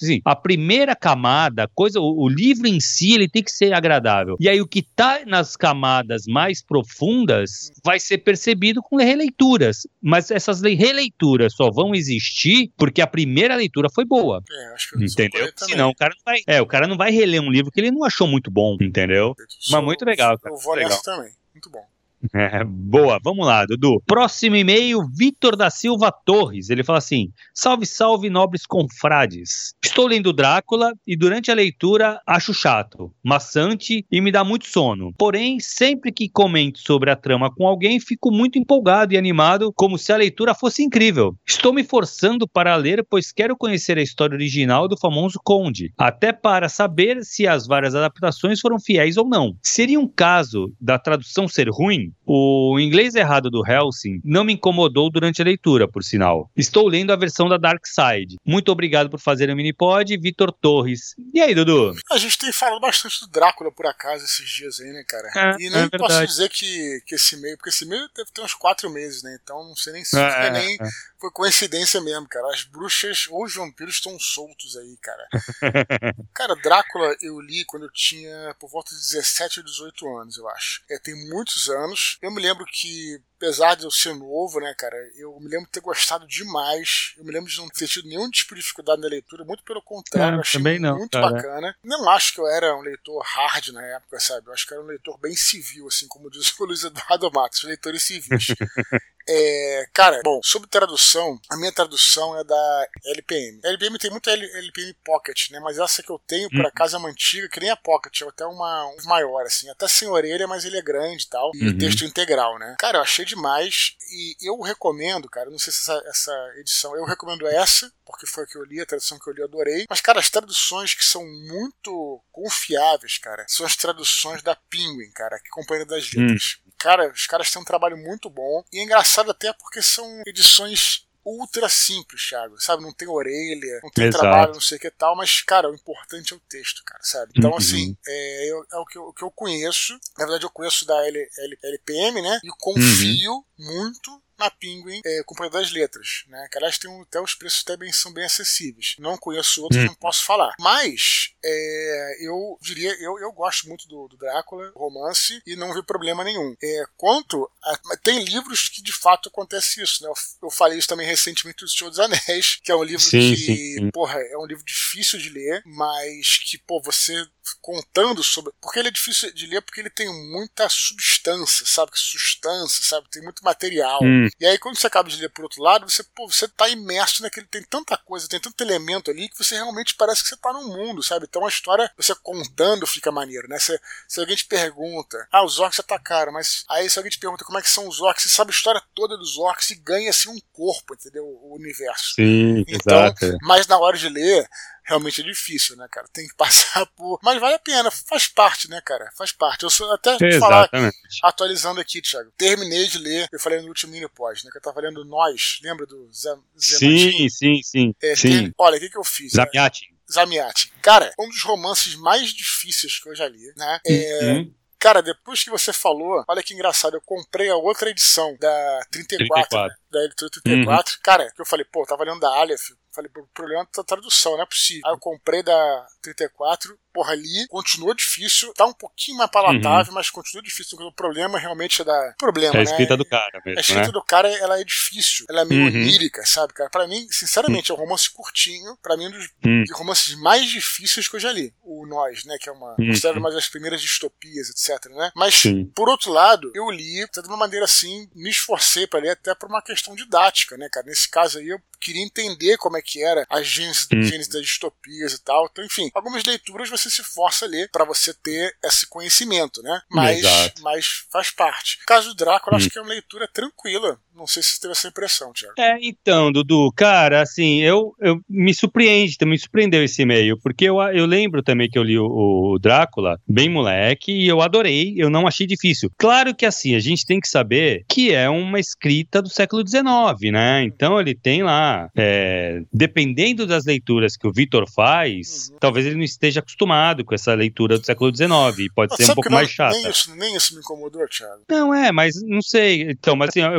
Speaker 2: primeira camada, coisa, o, o livro em si, ele tem que ser agradável. E aí o que tá nas camadas mais profundas vai ser percebido com releituras. Mas essas releituras só vão existir porque a primeira leitura foi boa.
Speaker 1: É, acho que
Speaker 2: entendeu? Senão o cara não vai. É, o cara não vai reler um livro que ele não achou muito bom, entendeu?
Speaker 1: Sou,
Speaker 2: Mas muito legal, cara.
Speaker 1: Eu vou
Speaker 2: legal.
Speaker 1: nessa também. Muito bom.
Speaker 2: É, boa, vamos lá, Dudu. Próximo e-mail, Vitor da Silva Torres. Ele fala assim: salve, salve, nobres confrades. Estou lendo Drácula e durante a leitura acho chato, maçante e me dá muito sono. Porém, sempre que comento sobre a trama com alguém, fico muito empolgado e animado, como se a leitura fosse incrível. Estou me forçando para ler, pois quero conhecer a história original do famoso Conde, até para saber se as várias adaptações foram fiéis ou não. Seria um caso da tradução ser ruim? O inglês errado do Helsing não me incomodou durante a leitura, por sinal. Estou lendo a versão da Dark Side. Muito obrigado por fazer o Minipod, Vitor Torres. E aí, Dudu?
Speaker 1: A gente tem falado bastante do Drácula, por acaso, esses dias aí, né, cara?
Speaker 2: É,
Speaker 1: e nem
Speaker 2: é
Speaker 1: posso dizer que, que esse e-mail, porque esse e-mail deve ter uns quatro meses, né? Então não sei nem se
Speaker 2: é,
Speaker 1: é, nem
Speaker 2: é.
Speaker 1: foi coincidência mesmo, cara. As bruxas ou os vampiros estão soltos aí, cara. Cara, Drácula eu li quando eu tinha por volta de dezessete ou dezoito anos, eu acho. É, tem muitos anos. Eu me lembro que, apesar de eu ser novo, né, cara, eu me lembro de ter gostado demais. Eu me lembro de não ter tido nenhum tipo de dificuldade na leitura, muito pelo contrário,
Speaker 2: É,
Speaker 1: eu achei
Speaker 2: também não,
Speaker 1: muito
Speaker 2: cara.
Speaker 1: bacana. Não acho que eu era um leitor hard na época, sabe? Eu acho que eu era um leitor bem civil, assim como diz o Luiz Eduardo Matos, leitores civis. É, cara, bom, sobre tradução, a minha tradução é da L P M. A L P M tem muita L P M Pocket, né? Mas essa que eu tenho, por
Speaker 2: Uhum.
Speaker 1: acaso, é uma antiga, que nem a Pocket, é até uma um maior, assim, até sem orelha, mas ele é grande e tal, e
Speaker 2: Uhum.
Speaker 1: o texto integral, né? Cara, eu achei demais, e eu recomendo, cara, não sei se essa, essa edição, eu recomendo essa, porque foi a que eu li, a tradução que eu li eu adorei, mas, cara, as traduções que são muito confiáveis, cara, são as traduções da Penguin, cara, que é Companhia das Letras. Uhum. Cara, os caras têm um trabalho muito bom. E é engraçado até porque são edições ultra simples, Thiago. Sabe? Não tem orelha, não tem
Speaker 2: Exato.
Speaker 1: trabalho, não sei o que tal. Mas, cara, o importante é o texto, cara, sabe? Então,
Speaker 2: Uhum.
Speaker 1: assim, é, eu, é o, que eu, o que eu conheço. Na verdade, eu conheço da L, L, L P M, né? E confio uhum. muito na Penguin, é, Companhia das Letras, né? Que aliás tem um, até os preços até bem, são bem acessíveis. Não conheço outros, hum. não posso falar. Mas é, eu diria, eu, eu gosto muito do, do Drácula, romance, e não vi problema nenhum. É, quanto a, tem livros que de fato acontece isso, né? Eu, eu falei isso também recentemente do Senhor dos Anéis, que é um livro
Speaker 2: sim,
Speaker 1: que,
Speaker 2: sim, sim.
Speaker 1: porra, é um livro difícil de ler, mas que, pô, você contando sobre... Porque ele é difícil de ler porque ele tem muita substância, sabe? Substância, sabe? Tem muito material. Hum. E aí quando você acaba de ler por outro lado, você, pô, você tá imerso naquele... Tem tanta coisa, tem tanto elemento ali que você realmente parece que você tá no mundo, sabe? Então a história, você contando fica maneiro, né? Se, se alguém te pergunta, ah, os orcs atacaram, mas aí se alguém te pergunta como é que são os orcs, você sabe a história toda dos orcs e ganha assim um corpo, entendeu? O universo.
Speaker 2: Sim,
Speaker 1: então,
Speaker 2: exato.
Speaker 1: Mas na hora de ler... Realmente é difícil, né, cara? Tem que passar por... Mas vale a pena, faz parte, né, cara? Faz parte. Eu sou até te falar, atualizando aqui, Thiago. Terminei de ler, eu falei no último Minipod, né? Que eu tava lendo Nós, lembra do Zé
Speaker 2: Sim, sim, sim.
Speaker 1: É,
Speaker 2: sim.
Speaker 1: Ter... Olha, o que, que eu fiz?
Speaker 2: Zamiatin.
Speaker 1: Né? Zamiatin. Cara, um dos romances mais difíceis que eu já li, né? É...
Speaker 2: Uhum.
Speaker 1: Cara, depois que você falou, olha que engraçado, eu comprei a outra edição da trinta e quatro, trinta e quatro. Né? Da editora trinta e quatro. Uhum. Cara, que eu falei, pô, eu tava lendo da Aleph. Falei, o problema da tradução, não é possível. Aí eu comprei da trinta e quatro, porra, ali, continua difícil, tá um pouquinho mais palatável, uhum. mas continua difícil. O problema realmente é da... Problema,
Speaker 2: é a escrita
Speaker 1: né?
Speaker 2: do cara mesmo,
Speaker 1: A escrita
Speaker 2: né?
Speaker 1: do cara, ela é difícil, ela é meio
Speaker 2: uhum.
Speaker 1: onírica, sabe, cara? Pra mim, sinceramente, é um romance curtinho, pra mim, um dos
Speaker 2: uhum.
Speaker 1: romances mais difíceis que eu já li. O Nós, né, que é uma... Uhum. considerado uma das primeiras distopias, etc, né? Mas, Sim. por outro lado, eu li, de uma maneira assim, me esforcei pra ler até por uma questão didática, né, cara? Nesse caso aí, eu queria entender como é que era a gênese, hum. gênese das distopias e tal. Então, enfim, algumas leituras você se força a ler pra você ter esse conhecimento, né? Mas, mas faz parte. No caso do Drácula, hum. acho que é uma leitura tranquila. Não sei se você teve essa impressão, Thiago.
Speaker 2: É, então, Dudu, cara, assim, eu, eu me surpreende, me surpreendeu esse e-mail, porque eu, eu lembro também que eu li o, o Drácula, bem moleque, e eu adorei, eu não achei difícil. Claro que, assim, a gente tem que saber que é uma escrita do século dezenove, né? Então ele tem lá, é, dependendo das leituras que o Vitor faz, uhum. talvez ele não esteja acostumado com essa leitura do século dezenove, e pode mas ser um pouco
Speaker 1: não,
Speaker 2: mais chata.
Speaker 1: Nem isso, nem isso me incomodou, Thiago.
Speaker 2: Não, é, mas não sei, então, mas assim, eu, eu, tô, eu tô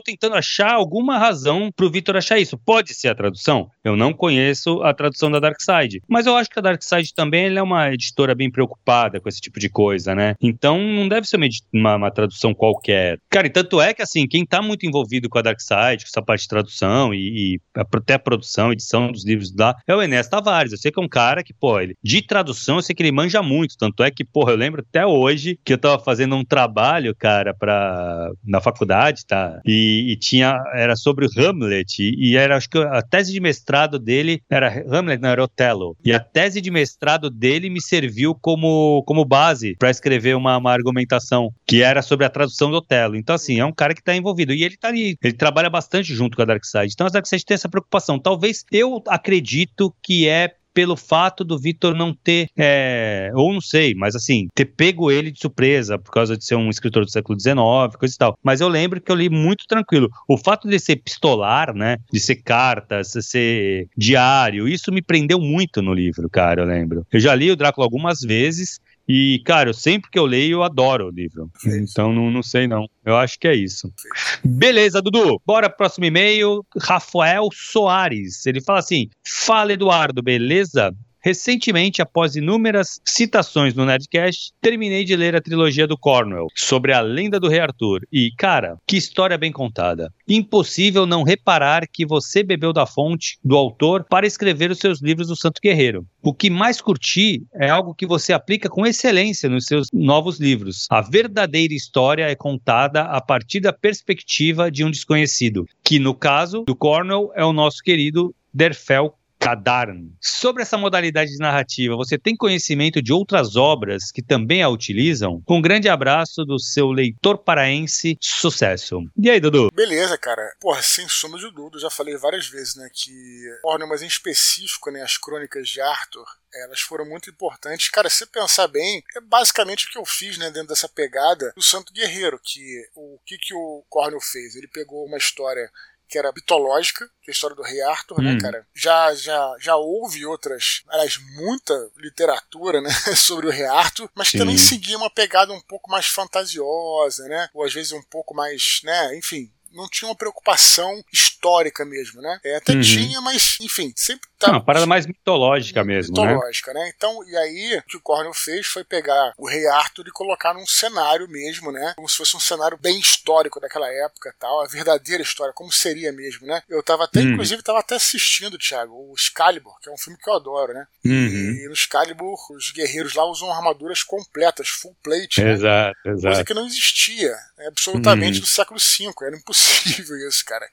Speaker 2: tentando achar alguma razão pro Victor achar isso. Pode ser a tradução? Eu não conheço a tradução da Darkseid, mas eu acho que a Darkseid também ela é uma editora bem preocupada com esse tipo de coisa, né? Então não deve ser uma, uma, uma tradução qualquer. Cara, e tanto é que, assim, quem tá muito envolvido com a Darkseid, com essa parte de tradução e, e até a produção, edição dos livros lá, é o Enéas Tavares. Eu sei que é um cara que, pô, ele, de tradução, eu sei que ele manja muito, tanto é que, porra, eu lembro até hoje que eu tava fazendo um trabalho, cara, pra, na faculdade, tá? E, e tinha, era sobre o Hamlet, e, e era, acho que a tese de mestrado dele era Hamlet, não, era Otelo. E a tese de mestrado dele me serviu como, como base pra escrever uma, uma argumentação, que era sobre a tradução do Otelo. Então, assim, é um cara que tá envolvido. E ele tá ali, ele trabalha bastante junto com a Darkseid. Então, a Darkseid tem essa preocupação. Talvez, eu acredito que é pelo fato do Victor não ter, é, ou não sei, mas assim, ter pego ele de surpresa, por causa de ser um escritor do século dezenove, coisa e tal. Mas eu lembro que eu li muito tranquilo. O fato de ser pistolar, né, de ser cartas, de ser diário, isso me prendeu muito no livro, cara, eu lembro. Eu já li o Drácula algumas vezes, e, cara, eu, sempre que eu leio, eu adoro o livro. Então, não, não sei não. Eu acho que é isso. Beleza, Dudu. Bora pro próximo e-mail. Rafael Soares. Ele fala assim: fala, Eduardo, beleza? Recentemente, após inúmeras citações no Nerdcast, terminei de ler a trilogia do Cornwell, sobre a lenda do Rei Arthur. E, cara, que história bem contada. Impossível não reparar que você bebeu da fonte do autor para escrever os seus livros do Santo Guerreiro. O que mais curti é algo que você aplica com excelência nos seus novos livros. A verdadeira história é contada a partir da perspectiva de um desconhecido, que, no caso do Cornwell, é o nosso querido Derfel Cadarn. Sobre essa modalidade de narrativa, você tem conhecimento de outras obras que também a utilizam? Um grande abraço do seu leitor paraense, sucesso. E aí, Dudu?
Speaker 1: Beleza, cara. Porra, sem sombra de dúvida, já falei várias vezes, né, que, porra, mas em específico, né, as crônicas de Arthur, elas foram muito importantes. Cara, se você pensar bem, é basicamente o que eu fiz, né, dentro dessa pegada do Santo Guerreiro, que o que, que o Cornwell fez? Ele pegou uma história que era mitológica, que é a história do Rei Arthur, hum. né, cara? Já, já, já houve outras, aliás, muita literatura, né, sobre o Rei Arthur, mas Sim. também seguia uma pegada um pouco mais fantasiosa, né? Ou às vezes um pouco mais, né, enfim, não tinha uma preocupação histórica mesmo, né? É, até uhum. tinha, mas, enfim, sempre tá...
Speaker 2: Uma parada mais mitológica mesmo,
Speaker 1: mitológica,
Speaker 2: né?
Speaker 1: né? Então, e aí, o que o Cornwell fez foi pegar o Rei Arthur e colocar num cenário mesmo, né? Como se fosse um cenário bem histórico daquela época e tal, a verdadeira história, como seria mesmo, né? Eu tava até, uhum. inclusive, tava até assistindo, Thiago, o Excalibur, que é um filme que eu adoro, né? Uhum. E no Excalibur, os guerreiros lá usam armaduras completas, full plate, né?
Speaker 2: Exato, exato.
Speaker 1: Coisa que não existia, né? Absolutamente, uhum. no século cinco, era impossível isso, cara.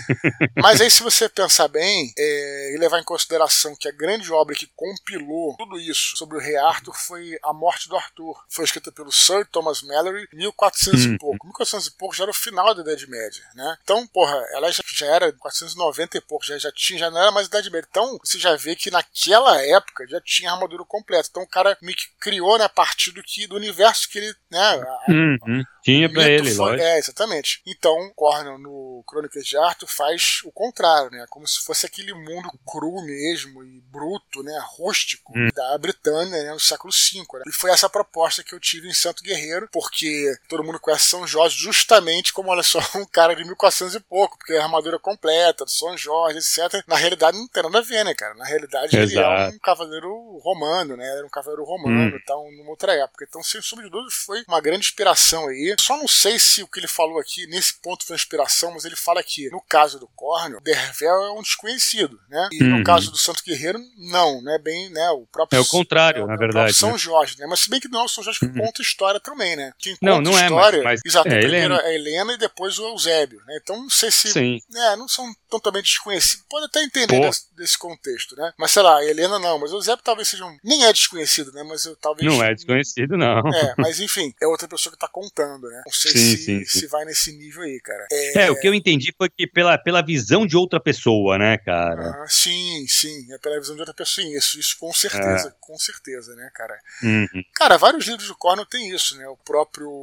Speaker 1: Mas aí, se você pensar bem é, e levar em consideração que a grande obra que compilou tudo isso sobre o Rei Arthur foi A Morte do Arthur. Foi escrita pelo Sir Thomas Malory em mil e quatrocentos e pouco. mil e quatrocentos e pouco já era o final da Idade Média, né? Então, porra, ela já, já era quatrocentos e noventa e pouco, já, já, tinha, já não era mais Idade Média. Então, você já vê que naquela época já tinha armadura completa. Então, o cara me criou, né, a partir do, que, do universo que ele, né... A,
Speaker 2: uhum. Tinha pra ele,
Speaker 1: foi,
Speaker 2: lógico.
Speaker 1: É, exatamente. Então, Cornwell no Crônicas de Arthur faz o contrário, né? Como se fosse aquele mundo cru mesmo e bruto, né? Rústico hum. da Britânia, né? No século cinco, né? E foi essa proposta que eu tive em Santo Guerreiro, porque todo mundo conhece São Jorge justamente como, olha só, um cara de mil e quatrocentos e pouco, porque a armadura completa do São Jorge, etcétera. Na realidade não tem nada a ver, né, cara? Na realidade Exato. Ele é um cavaleiro romano, né? Era um cavaleiro romano e hum. tal, numa outra época. Então, sem sombra de dúvida, foi uma grande inspiração aí. Só não sei se o que ele falou aqui, nesse ponto, foi inspiração, mas ele fala que, no caso do Cornwell, Dervel é um desconhecido, né? E uhum. no caso do Santo Guerreiro, não, né? Bem, né? O próprio,
Speaker 2: é o contrário,
Speaker 1: é,
Speaker 2: na
Speaker 1: é
Speaker 2: verdade.
Speaker 1: O São
Speaker 2: né?
Speaker 1: Jorge, né? Mas se bem que não é o São Jorge que uhum. conta história também, né? Quem conta
Speaker 2: não, não
Speaker 1: história,
Speaker 2: é, mas... mas
Speaker 1: exato,
Speaker 2: é,
Speaker 1: primeiro
Speaker 2: Helena.
Speaker 1: é a Helena e depois o Eusébio, né? Então, não sei se...
Speaker 2: Sim.
Speaker 1: É, não são totalmente desconhecidos. Pode até entender desse, desse contexto, né? Mas, sei lá, a Helena não, mas o Eusébio talvez seja um... Nem é desconhecido, né? Mas eu talvez...
Speaker 2: Não é desconhecido, não.
Speaker 1: É, mas enfim, é outra pessoa que tá contando, né? Não sei
Speaker 2: sim,
Speaker 1: se,
Speaker 2: sim,
Speaker 1: se
Speaker 2: sim.
Speaker 1: vai nesse nível aí, cara.
Speaker 2: É... é, o que eu entendi foi que pela, pela visão de outra pessoa, né, cara?
Speaker 1: Ah, sim, sim, é pela visão de outra pessoa. Sim, isso, isso com certeza, é. com certeza, né, cara?
Speaker 2: Uhum.
Speaker 1: Cara, vários livros do Cornwell tem isso, né? O próprio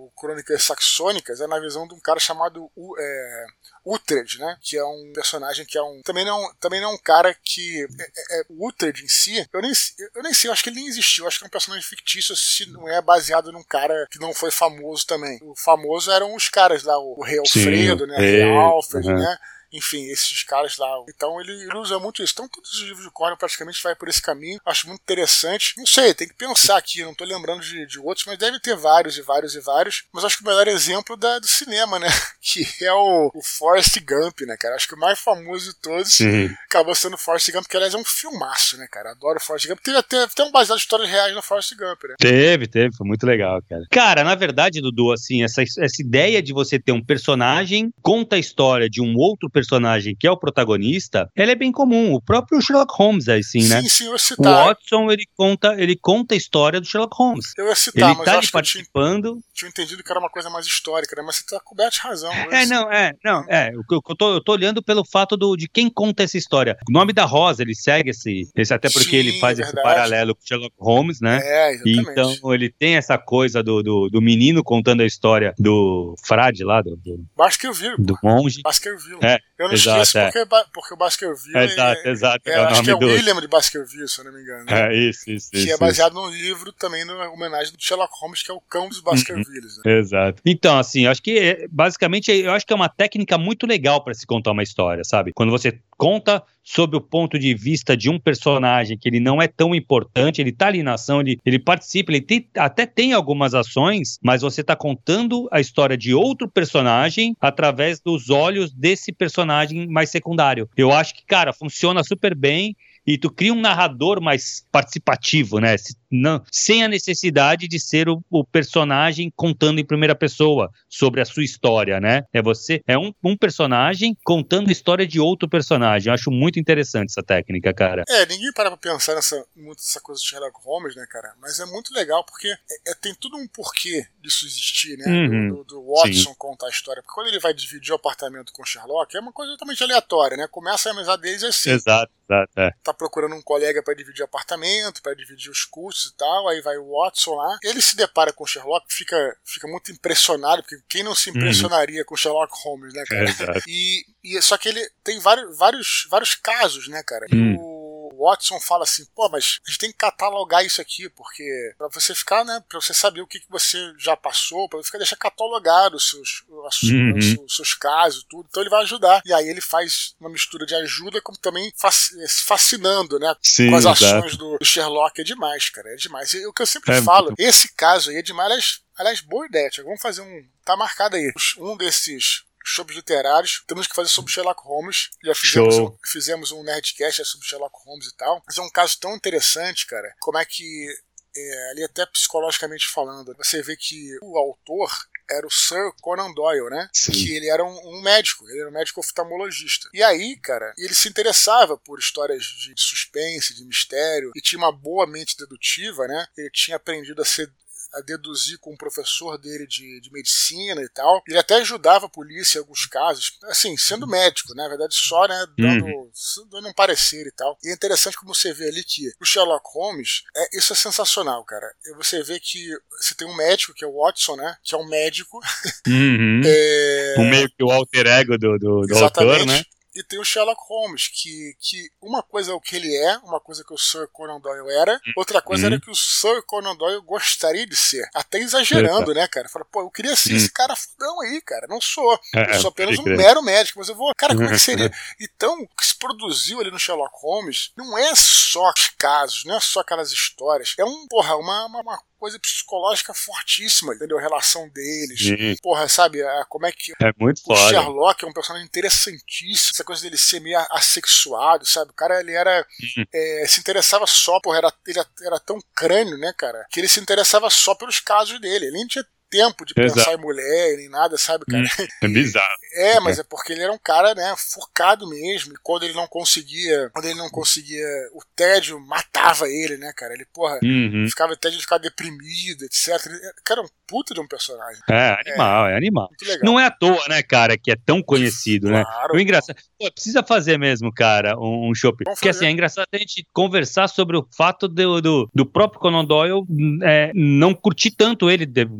Speaker 1: o Crônicas Saxônicas é na visão de um cara chamado é, Uhtred, né? Que é um personagem que é um... Também não, também não é um cara que... É, é, o Uhtred em si, eu nem, eu nem sei, eu acho que ele nem existiu. Eu acho que é um personagem fictício se não é baseado num cara que não foi famoso também. O famoso eram os caras lá, o, o Rei Alfredo, né? O Rei Alfred, uhum. né? Enfim, esses caras lá. Então ele, ele usa muito isso. Então todos os livros de Cornwell praticamente vai por esse caminho. Acho muito interessante. Não sei, tem que pensar aqui. Não tô lembrando de, de outros, mas deve ter vários e vários e vários. Mas acho que o melhor exemplo da, do cinema, né? Que é o, o Forrest Gump, né, cara? Acho que o mais famoso de todos Sim. acabou sendo o Forrest Gump, que aliás é um filmaço, né, cara? Adoro o Forrest Gump. Teve até, até um baseado em histórias reais no Forrest Gump, né?
Speaker 2: Teve, teve. Foi muito legal, cara. Cara, na verdade, Dudu, assim, essa, essa ideia de você ter um personagem, conta a história de um outro personagem que é o protagonista, ela é bem comum. O próprio Sherlock Holmes é assim, né?
Speaker 1: Sim, sim, eu ia citar.
Speaker 2: O Watson, ele conta, ele conta a história do Sherlock Holmes.
Speaker 1: Eu ia citar,
Speaker 2: ele
Speaker 1: mas
Speaker 2: tá
Speaker 1: eu
Speaker 2: ali
Speaker 1: acho
Speaker 2: participando.
Speaker 1: que eu tinha, tinha entendido que era uma coisa mais histórica, né? Mas você tá coberto de razão.
Speaker 2: É, não, é, não, é. Eu, eu, tô, eu tô olhando pelo fato do, de quem conta essa história. O Nome da Rosa, ele segue esse, esse até porque sim, ele faz verdade. esse paralelo com Sherlock Holmes, né?
Speaker 1: É, exatamente.
Speaker 2: Então ele tem essa coisa do, do, do menino contando a história do frade lá, do, do
Speaker 1: Baskerville.
Speaker 2: Do monge.
Speaker 1: Baskerville.
Speaker 2: É,
Speaker 1: eu não
Speaker 2: exato,
Speaker 1: esqueço
Speaker 2: é.
Speaker 1: porque, porque o Baskerville
Speaker 2: é, exato,
Speaker 1: é,
Speaker 2: exato,
Speaker 1: é,
Speaker 2: é o
Speaker 1: acho
Speaker 2: nome
Speaker 1: que é o
Speaker 2: do...
Speaker 1: William de Baskerville, se eu não me engano. Né?
Speaker 2: É, isso, isso.
Speaker 1: Que
Speaker 2: isso,
Speaker 1: é baseado
Speaker 2: isso.
Speaker 1: num livro também na homenagem do Sherlock Holmes, que é o Cão dos Baskervilles.
Speaker 2: Uhum,
Speaker 1: né?
Speaker 2: Exato. Então, assim, eu acho que, basicamente, eu acho que é uma técnica muito legal para se contar uma história, sabe? Quando você conta sob o ponto de vista de um personagem que ele não é tão importante, ele tá ali na ação, ele, ele participa, ele tem, até tem algumas ações, mas você tá contando a história de outro personagem através dos olhos desse personagem mais secundário. Eu acho que, cara, funciona super bem e tu cria um narrador mais participativo, né? Se, não, sem a necessidade de ser o, o personagem contando em primeira pessoa sobre a sua história, né? É você, é um, um personagem contando a história de outro personagem. Eu acho muito interessante essa técnica, cara.
Speaker 1: É, ninguém para pra pensar nessa, muito nessa coisa de Sherlock Holmes, né, cara? Mas é muito legal porque é, é, tem tudo um porquê disso existir, né?
Speaker 2: Uhum.
Speaker 1: Do, do, do Watson
Speaker 2: Sim.
Speaker 1: contar a história. Porque quando ele vai dividir o apartamento com o Sherlock, é uma coisa totalmente aleatória, né? Começa a amizade deles assim.
Speaker 2: Exato, exato. É.
Speaker 1: Tá procurando um colega para dividir o apartamento, para dividir os custos e tal, aí vai o Watson lá, ele se depara com o Sherlock, fica, fica muito impressionado, porque quem não se impressionaria uhum. com o Sherlock Holmes, né, cara?
Speaker 2: É,
Speaker 1: e, e só que ele tem vários, vários, vários casos, né, cara? E
Speaker 2: hum.
Speaker 1: o Watson fala assim, pô, mas a gente tem que catalogar isso aqui, porque pra você ficar, né, pra você saber o que, que você já passou, pra você deixar catalogado os seus, os, uhum. os, os seus casos, tudo, então ele vai ajudar. E aí ele faz uma mistura de ajuda, como também fascinando, né,
Speaker 2: Sim,
Speaker 1: com as ações
Speaker 2: exato.
Speaker 1: do, do Sherlock. É demais, cara, é demais. E o que eu sempre
Speaker 2: é
Speaker 1: falo,
Speaker 2: muito...
Speaker 1: esse caso aí é demais, aliás, aliás boa ideia, Tiago, vamos fazer um, tá marcado aí, um desses shows literários, temos que fazer sobre Sherlock Holmes. Já fizemos um, fizemos um Nerdcast sobre Sherlock Holmes e tal. Mas é um caso tão interessante, cara. Como é que, é, ali até psicologicamente falando, você vê que o autor era o Sir Conan Doyle, né?
Speaker 2: Sim.
Speaker 1: Que ele era um, um médico, ele era um médico oftalmologista. E aí, cara, ele se interessava por histórias de suspense, de mistério, e tinha uma boa mente dedutiva, né? Ele tinha aprendido a ser a deduzir com um professor dele de, de medicina e tal. Ele até ajudava a polícia em alguns casos, assim, sendo médico, né? Na verdade, só, né, dando, uhum. dando um parecer e tal. E é interessante como você vê ali que o Sherlock Holmes, é, isso é sensacional, cara. Você vê que você tem um médico, que é o Watson, né? Que é um médico.
Speaker 2: Uhum.
Speaker 1: é...
Speaker 2: Um meio que o alter ego do, do, do autor, né?
Speaker 1: E tem o Sherlock Holmes, que, que uma coisa é o que ele é, uma coisa que o Sir Conan Doyle era, outra coisa uhum. era que o Sir Conan Doyle gostaria de ser. Até exagerando, Eita. né, cara? Fala, pô, eu queria ser uhum. esse cara fodão aí, cara. Não sou. Eu sou apenas um mero médico, mas eu vou. Cara, como é que seria? Então, o que se produziu ali no Sherlock Holmes não é só os casos, não é só aquelas histórias. É um, porra, uma, uma, uma coisa psicológica fortíssima, entendeu? A relação deles. Sim. Porra, sabe? A, como é que.
Speaker 2: É muito
Speaker 1: o
Speaker 2: foda.
Speaker 1: Sherlock é um personagem interessantíssimo. Essa coisa dele ser meio assexuado, sabe? O cara, ele era. Uhum. É, se interessava só, porra, era, ele era tão crânio, né, cara? Que ele se interessava só pelos casos dele. Ele nem tinha tempo de Exato. pensar em mulher nem nada, sabe, cara?
Speaker 2: Hum, é bizarro.
Speaker 1: É, mas é porque ele era um cara, né, focado mesmo, e quando ele não conseguia, quando ele não conseguia, o tédio matava ele, né, cara? Ele, porra, uhum. ficava até de ficar deprimido, etcétera. Cara, um puta de um personagem.
Speaker 2: É, animal, é, é animal. Não é à toa, né, cara, que é tão conhecido,
Speaker 1: claro,
Speaker 2: né? O engraçado, pô, precisa fazer mesmo, cara, um, um shopping. Porque assim, é engraçado a gente conversar sobre o fato do, do, do próprio Conan Doyle é, não curtir tanto ele, né? Porque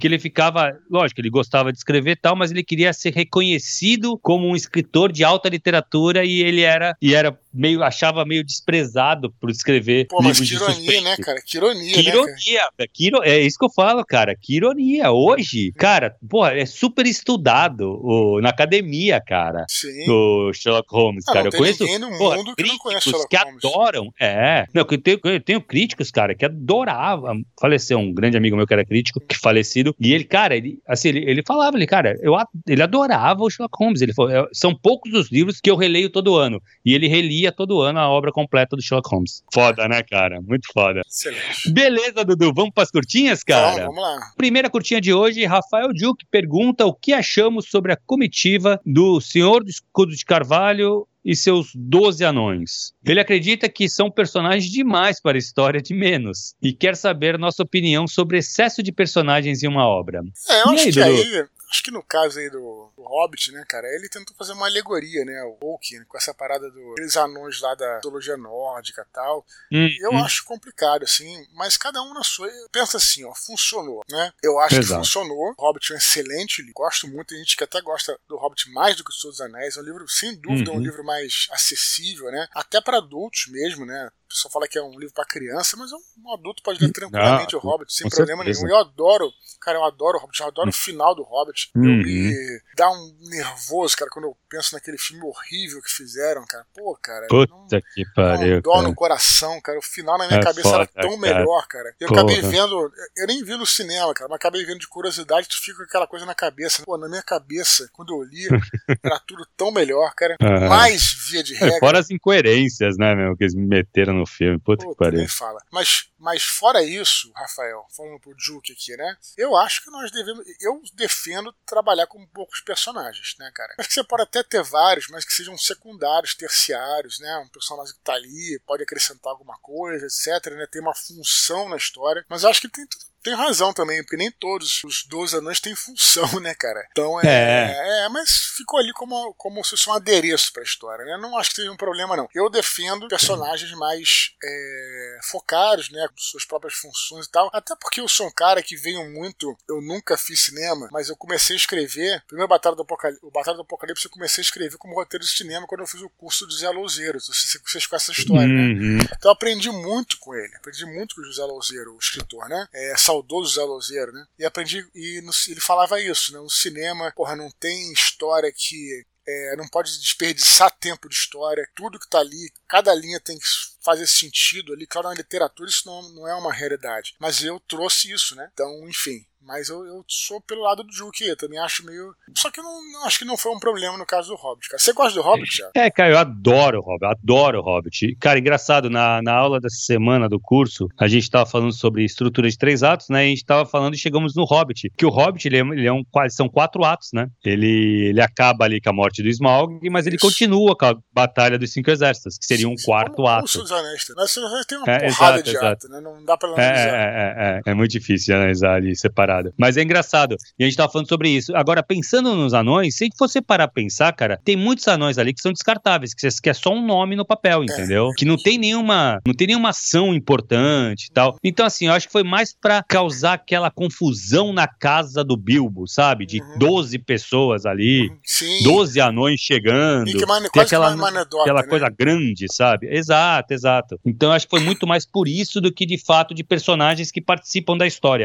Speaker 2: porque ele ficava, lógico, ele gostava de escrever e tal, mas ele queria ser reconhecido como um escritor de alta literatura e ele era, e era meio, achava meio desprezado por escrever
Speaker 1: Pô, mas
Speaker 2: livros
Speaker 1: que
Speaker 2: de
Speaker 1: ironia,
Speaker 2: suspense.
Speaker 1: né, cara? Que ironia,
Speaker 2: Que
Speaker 1: né,
Speaker 2: ironia,
Speaker 1: cara?
Speaker 2: que iro- é isso que eu falo, cara, que ironia. Hoje, cara, pô, é super estudado o, na academia, cara,
Speaker 1: Sim.
Speaker 2: o Sherlock Holmes,
Speaker 1: Ah,
Speaker 2: cara.
Speaker 1: não
Speaker 2: Eu
Speaker 1: tem
Speaker 2: conheço,
Speaker 1: ninguém no
Speaker 2: pô,
Speaker 1: mundo que não conhece
Speaker 2: críticos
Speaker 1: Sherlock
Speaker 2: que
Speaker 1: Holmes.
Speaker 2: adoram, é. Não, eu tenho, eu tenho críticos, cara, que adoravam. Faleceu um grande amigo meu que era crítico, que falecido, e ele, cara, ele, assim, ele, ele falava, ele, cara, eu, a- ele adorava o Sherlock Holmes. Ele falou, "É, são poucos os livros que eu releio todo ano. E ele relia todo ano a obra completa do Sherlock Holmes. Foda, né, cara? Muito foda.
Speaker 1: Excelente.
Speaker 2: Beleza, Dudu, vamos pras curtinhas,
Speaker 1: Vamos,
Speaker 2: cara?
Speaker 1: vamos lá.
Speaker 2: Primeira curtinha de hoje, Rafael Duque pergunta o que achamos sobre a comitiva do Senhor do Escudo de Carvalho e seus doze anões. Ele acredita que são personagens demais para a história de menos e quer saber nossa opinião sobre excesso de personagens em uma obra.
Speaker 1: É, eu
Speaker 2: E
Speaker 1: acho
Speaker 2: aí,
Speaker 1: que
Speaker 2: Dudu?
Speaker 1: aí, acho que no caso aí do, do Hobbit, né, cara, ele tentou fazer uma alegoria, né, o Tolkien, com essa parada dos anões lá da mitologia nórdica e tal.
Speaker 2: Hum,
Speaker 1: Eu
Speaker 2: hum.
Speaker 1: acho complicado, assim, mas cada um na sua. Pensa assim, ó, funcionou, né? Eu acho
Speaker 2: Exato.
Speaker 1: que funcionou. O Hobbit é um excelente livro. Gosto muito, tem gente que até gosta do Hobbit mais do que o Senhor dos Anéis. É um livro, sem dúvida, é um
Speaker 2: Uhum.
Speaker 1: livro mais acessível, né? Até para adultos mesmo, né? O pessoal fala que é um livro para criança, mas um adulto pode ler tranquilamente
Speaker 2: Ah,
Speaker 1: o Hobbit, sem
Speaker 2: com
Speaker 1: problema
Speaker 2: certeza.
Speaker 1: nenhum. Eu adoro, cara, eu adoro o Hobbit, eu adoro o final do Hobbit. Eu
Speaker 2: Uhum.
Speaker 1: me dá um nervoso, cara, quando eu penso naquele filme horrível que fizeram, cara. Pô, cara, não,
Speaker 2: Puta que
Speaker 1: dá
Speaker 2: pariu,
Speaker 1: um dó
Speaker 2: cara.
Speaker 1: no coração, cara. O final na minha
Speaker 2: É
Speaker 1: cabeça
Speaker 2: foda,
Speaker 1: era tão
Speaker 2: cara.
Speaker 1: melhor, cara. Eu
Speaker 2: Porra.
Speaker 1: acabei vendo, eu nem vi no cinema, cara, mas acabei vendo de curiosidade, tu fica com aquela coisa na cabeça. Pô, na minha cabeça, quando eu li, era tudo tão melhor, cara.
Speaker 2: Aham.
Speaker 1: Mais via de
Speaker 2: É,
Speaker 1: regra.
Speaker 2: fora as incoerências, né, meu, que eles me meteram no filme. Puta que
Speaker 1: Puta,
Speaker 2: pariu.
Speaker 1: nem fala. Mas, mas fora isso, Rafael, falando pro Juke aqui, né? Eu acho que nós devemos. Eu defendo trabalhar com poucos personagens, né, cara? Acho que você pode até ter vários, mas que sejam secundários, terciários, né? Um personagem que tá ali, pode acrescentar alguma coisa, etc, né? Tem uma função na história. Mas eu acho que tem tudo. Tem razão também, porque nem todos os doze anões têm função, né, cara? Então é.
Speaker 2: É.
Speaker 1: é mas ficou ali como, como se fosse um adereço pra história, né? Não acho que seja um problema, não. Eu defendo personagens mais é, focados, né? Com suas próprias funções e tal. Até porque eu sou um cara que veio muito. Eu nunca fiz cinema, mas eu comecei a escrever. Primeiro Batalha do Apocalipse, o Batalha do Apocalipse eu comecei a escrever como roteiro de cinema quando eu fiz o curso do Zé Louzeiro. Vocês, vocês conhecem essa história, né?
Speaker 2: Uhum.
Speaker 1: Então eu aprendi muito com ele. Aprendi muito com o José Louzeiro, o escritor, né? É, saudoso José Louzeiro, né? E aprendi. E no, ele falava isso, né? No cinema, porra, não tem história que. É, não pode desperdiçar tempo de história. Tudo que tá ali, cada linha tem que fazer sentido ali. Claro, na literatura isso não, não é uma realidade. Mas eu trouxe isso, né? Então, enfim. Mas eu, eu sou pelo lado do Juke, eu também acho meio. Só que eu não, não acho que não foi um problema no caso do Hobbit, cara. Você gosta do Hobbit, já?
Speaker 2: É, cara, eu adoro o Hobbit, adoro o Hobbit. Cara, engraçado, na, na aula dessa semana do curso, a gente tava falando sobre estrutura de três atos, né? E a gente tava falando e chegamos no Hobbit. Que o Hobbit, ele é, ele é um, são quatro atos, né? Ele, ele acaba ali com a morte do Smaug, mas ele
Speaker 1: Isso.
Speaker 2: continua com a Batalha dos Cinco Exércitos, que seria um
Speaker 1: Sim,
Speaker 2: quarto
Speaker 1: como, como
Speaker 2: ato.
Speaker 1: o Senhor dos Anéis. Mas o Senhor dos Anéis tem uma
Speaker 2: É,
Speaker 1: porrada
Speaker 2: exato,
Speaker 1: de
Speaker 2: exato.
Speaker 1: ato, né? Não dá pra
Speaker 2: É,
Speaker 1: analisar.
Speaker 2: é, é, é, é muito difícil analisar ali separado. Mas é engraçado. E a gente tava falando sobre isso. Agora, pensando nos anões, se você parar a pensar, cara, tem muitos anões ali que são descartáveis, que é só um nome no papel, entendeu? É. Que não tem nenhuma, não tem nenhuma ação importante e tal. Então, assim, eu acho que foi mais pra causar aquela confusão na casa do Bilbo, sabe? De
Speaker 1: Uhum.
Speaker 2: doze pessoas ali,
Speaker 1: Uhum. Sim.
Speaker 2: doze anões chegando.
Speaker 1: E que mane,
Speaker 2: tem
Speaker 1: quase
Speaker 2: aquela,
Speaker 1: que uma anedota,
Speaker 2: aquela
Speaker 1: né?
Speaker 2: coisa grande, sabe? Exato, exato. Então, eu acho que foi muito mais por isso do que, de fato, de personagens que participam da história.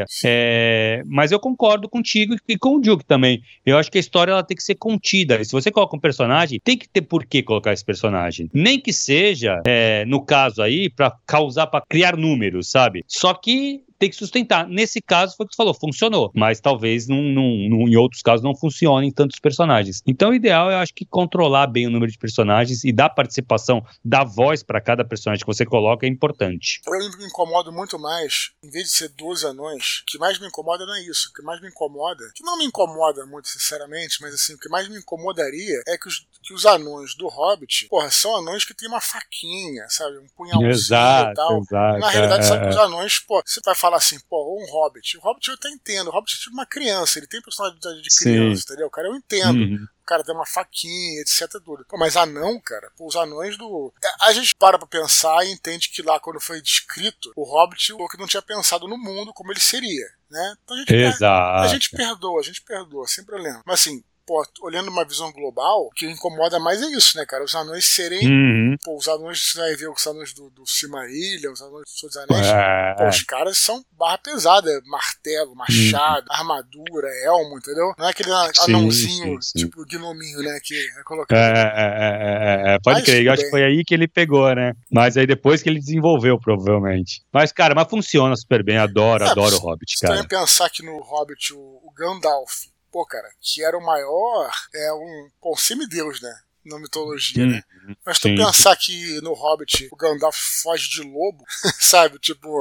Speaker 2: É, mas eu concordo contigo e com o Duke também. Eu acho que a história ela tem que ser contida. E se você coloca um personagem, tem que ter por que colocar esse personagem. Nem que seja, é, no caso aí, pra causar, pra criar números, sabe? Só que tem que sustentar. Nesse caso, foi o que você falou, funcionou. Mas talvez num, num, num, em outros casos não funcionem tantos personagens. Então o ideal, eu acho que controlar bem o número de personagens e dar participação, dar voz para cada personagem que você coloca é importante.
Speaker 1: Eu me incomodo muito mais, em vez de ser doze anões, o que mais me incomoda não é isso. O que mais me incomoda, que não me incomoda muito sinceramente, mas assim, o que mais me incomodaria é que os, que os anões do Hobbit, porra, são anões que tem uma faquinha, sabe? Um punhalzinho
Speaker 2: Exato,
Speaker 1: e tal.
Speaker 2: exato,
Speaker 1: E na realidade,
Speaker 2: é,
Speaker 1: sabe que
Speaker 2: é.
Speaker 1: os anões, pô, você vai falar assim, pô, um Hobbit. O Hobbit eu até entendo. O Hobbit é tipo uma criança, ele tem personalidade de criança,
Speaker 2: Sim.
Speaker 1: entendeu? Cara, eu entendo.
Speaker 2: Uhum.
Speaker 1: O cara tem uma faquinha, etc, tudo. Pô, mas anão, cara, pô, os anões do... A gente para pra pensar e entende que lá, quando foi descrito, o Hobbit, o que não tinha pensado no mundo como ele seria, né? Então a gente,
Speaker 2: Exato.
Speaker 1: a gente perdoa, a gente perdoa, sem problema. Mas assim, pô, olhando uma visão global, o que incomoda mais é isso, né, cara? Os anões serem...
Speaker 2: Uhum.
Speaker 1: Pô, os anões, você vai ver os anões do, do Silmarillion, os anões do Senhor dos Anéis,
Speaker 2: É.
Speaker 1: pô, os caras são barra pesada, martelo, machado, uhum. armadura, elmo, entendeu? Não é aquele anãozinho, sim, sim, sim. tipo gnominho, né, que é colocado.
Speaker 2: É, é, é, é, pode
Speaker 1: mas,
Speaker 2: crer, eu acho que foi aí que ele pegou, né? Mas aí depois que ele desenvolveu, provavelmente. Mas, cara, mas funciona super bem, adoro, é, adoro o Hobbit, cara.
Speaker 1: Você tem que pensar que no Hobbit, o, o Gandalf, pô, cara, que era o maior, é um, pô, um semideus, né? Na mitologia, hum, né? Mas tu sim, pensar sim. que no Hobbit o Gandalf foge de lobo, sabe? Tipo.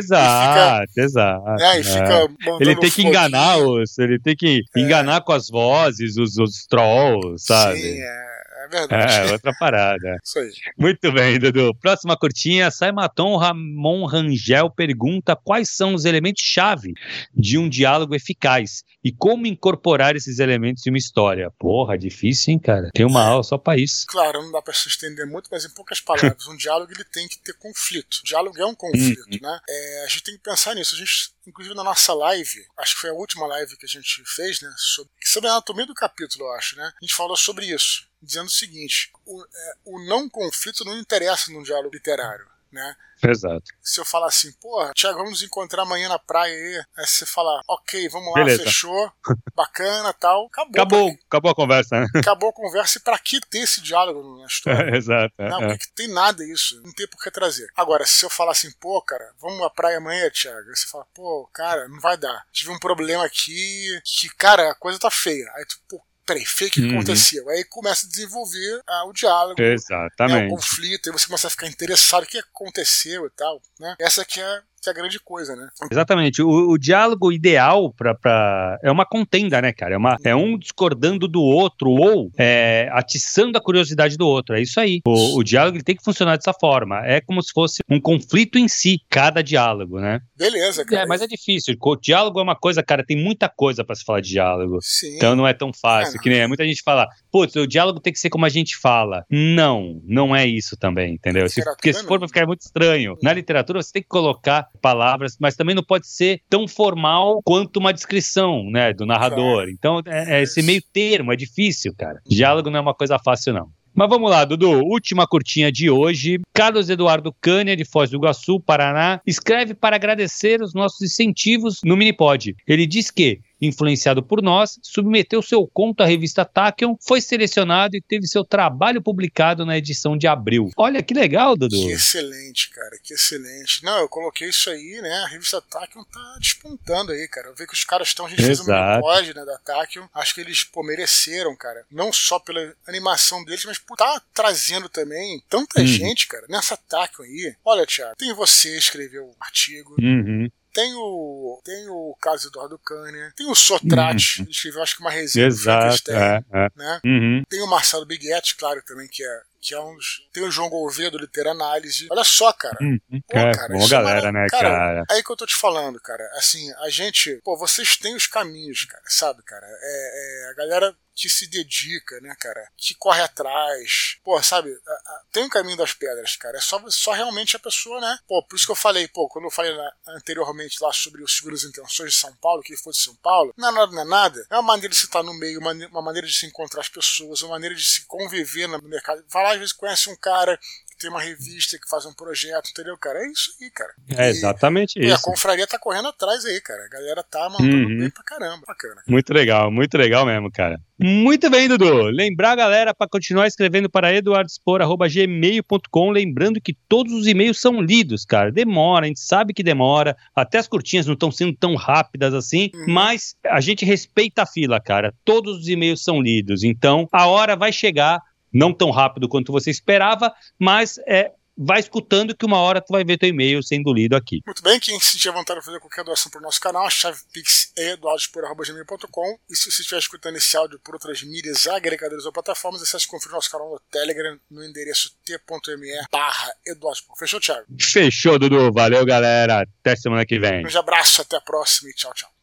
Speaker 2: Exato, fica, exato.
Speaker 1: Né? E fica
Speaker 2: é. Ele tem que enganar os. Ele tem que é. enganar com as vozes os, os trolls, sabe?
Speaker 1: Sim, é. É verdade.
Speaker 2: É, outra parada.
Speaker 1: Isso aí.
Speaker 2: Muito bem, Dudu. Próxima curtinha. Saimaton Ramon Rangel pergunta quais são os elementos-chave de um diálogo eficaz e como incorporar esses elementos em uma história. Porra, difícil, hein, cara? Tem uma é. aula só pra isso.
Speaker 1: Claro, não dá pra se estender muito, mas em poucas palavras, um diálogo ele tem que ter conflito. O diálogo é um conflito, uhum. né? É, a gente tem que pensar nisso. A gente, inclusive na nossa live, acho que foi a última live que a gente fez, né? Sobre, sobre a anatomia do capítulo, eu acho, né? A gente falou sobre isso, dizendo o seguinte: o, é, o não conflito não interessa num diálogo literário, né?
Speaker 2: Exato.
Speaker 1: Se eu falar assim, porra, Thiago, vamos nos encontrar amanhã na praia aí, aí você falar, ok, vamos lá,
Speaker 2: beleza.
Speaker 1: Fechou, bacana, tal, acabou.
Speaker 2: Acabou, acabou a conversa, né?
Speaker 1: Acabou a conversa, e pra que ter esse diálogo na história?
Speaker 2: É, exato. É,
Speaker 1: não,
Speaker 2: é.
Speaker 1: porque tem nada isso, não tem por que trazer. Agora, se eu falar assim, pô, cara, vamos à praia amanhã, Thiago, aí você fala, pô, cara, não vai dar. Tive um problema aqui, que, cara, a coisa tá feia. Aí tu, pô, peraí, feio, o que
Speaker 2: uhum.
Speaker 1: aconteceu? Aí começa a desenvolver ah, o diálogo,
Speaker 2: exatamente.
Speaker 1: né, o conflito, aí você começa a ficar interessado, o que aconteceu e tal, né? Essa que é, que é a grande coisa, né?
Speaker 2: Exatamente, o, o diálogo ideal pra, pra... é uma contenda, né, cara? É, uma, é um discordando do outro ou é, atiçando a curiosidade do outro, é isso aí. O, o diálogo ele tem que funcionar dessa forma, é como se fosse um conflito em si, cada diálogo, né?
Speaker 1: Beleza, cara.
Speaker 2: É, mas é difícil, o diálogo é uma coisa, cara, tem muita coisa pra se falar de diálogo.
Speaker 1: Sim.
Speaker 2: Então não é tão fácil, é, que nem muita gente fala, putz, o diálogo tem que ser como a gente fala. Não, não é isso também, entendeu? Se, porque se for pra ficar muito estranho. Na literatura você tem que colocar palavras, mas também não pode ser tão formal quanto uma descrição, né, do narrador. Claro. Então é, é esse meio termo, é difícil, cara. Diálogo não é uma coisa fácil, não. Mas vamos lá, Dudu, última curtinha de hoje. Carlos Eduardo Cânia, de Foz do Iguaçu, Paraná, escreve para agradecer os nossos incentivos no Minipod. Ele diz que, influenciado por nós, submeteu seu conto à revista Tachyon, foi selecionado e teve seu trabalho publicado na edição de abril. Olha que legal, Dudu.
Speaker 1: Que excelente, cara, que excelente. Não, eu coloquei isso aí, né, a revista Tachyon tá despontando aí, cara. Eu vejo que os caras estão, a gente Exato. fez um Minipod, né, da Tachyon. Acho que eles, pô, mereceram, cara. Não só pela animação deles, mas por tá trazendo também tanta uhum. gente, cara, nessa Tachyon aí. Olha, Thiago, tem você escreveu um artigo.
Speaker 2: Uhum.
Speaker 1: Tem o, tem o Carlos Eduardo Cânia, tem o Sotrate, uhum. ele escreveu acho que uma resenha
Speaker 2: Exato,
Speaker 1: do
Speaker 2: é, é.
Speaker 1: né?
Speaker 2: Uhum.
Speaker 1: Tem o Marcelo Biguetti, claro, também, que é, que é um dos... Tem o João Gouveia, do Literanálise. Olha só, cara.
Speaker 2: Uhum.
Speaker 1: Pô,
Speaker 2: é,
Speaker 1: cara,
Speaker 2: boa galera, é, né, cara,
Speaker 1: cara? Aí que eu tô te falando, cara. Assim, a gente... Pô, vocês têm os caminhos, cara, sabe, cara? É, é a galera que se dedica, né, cara? Que corre atrás. Pô, sabe? A, a, tem o caminho das pedras, cara. É só, só realmente a pessoa, né? Pô, por isso que eu falei, pô, quando eu falei na, anteriormente lá sobre os Segundas Intenções de São Paulo, que foi de São Paulo, não é nada, não é nada. É uma maneira de se estar no meio, uma, uma maneira de se encontrar as pessoas, uma maneira de se conviver no mercado. Vai lá, às vezes conhece um cara que tem uma revista, que faz um projeto, entendeu, cara? É isso aí, cara.
Speaker 2: É exatamente
Speaker 1: e,
Speaker 2: isso.
Speaker 1: E a confraria tá correndo atrás aí, cara. A galera tá mandando
Speaker 2: uhum.
Speaker 1: bem pra caramba. Bacana. Cara.
Speaker 2: Muito legal, muito legal mesmo, cara. Muito bem, Dudu. Lembrar a galera para continuar escrevendo para eduardospor arroba gmail ponto com, lembrando que todos os e-mails são lidos, cara. Demora, a gente sabe que demora, até as curtinhas não estão sendo tão rápidas assim, uhum. mas a gente respeita a fila, cara. Todos os e-mails são lidos, então a hora vai chegar, não tão rápido quanto você esperava, mas é... vai escutando que uma hora tu vai ver teu e-mail sendo lido aqui.
Speaker 1: Muito bem, quem se tiver vontade de fazer qualquer doação para o nosso canal, a chave Pix é eduardospor arroba gmail ponto com, e se você estiver escutando esse áudio por outras mídias, agregadores ou plataformas, acesse e confira o nosso canal no Telegram no endereço t.me barra eduardospor. Fechou, Thiago?
Speaker 2: Fechou, Dudu. Valeu, galera. Até semana que vem.
Speaker 1: Um grande abraço, até a próxima e tchau, tchau.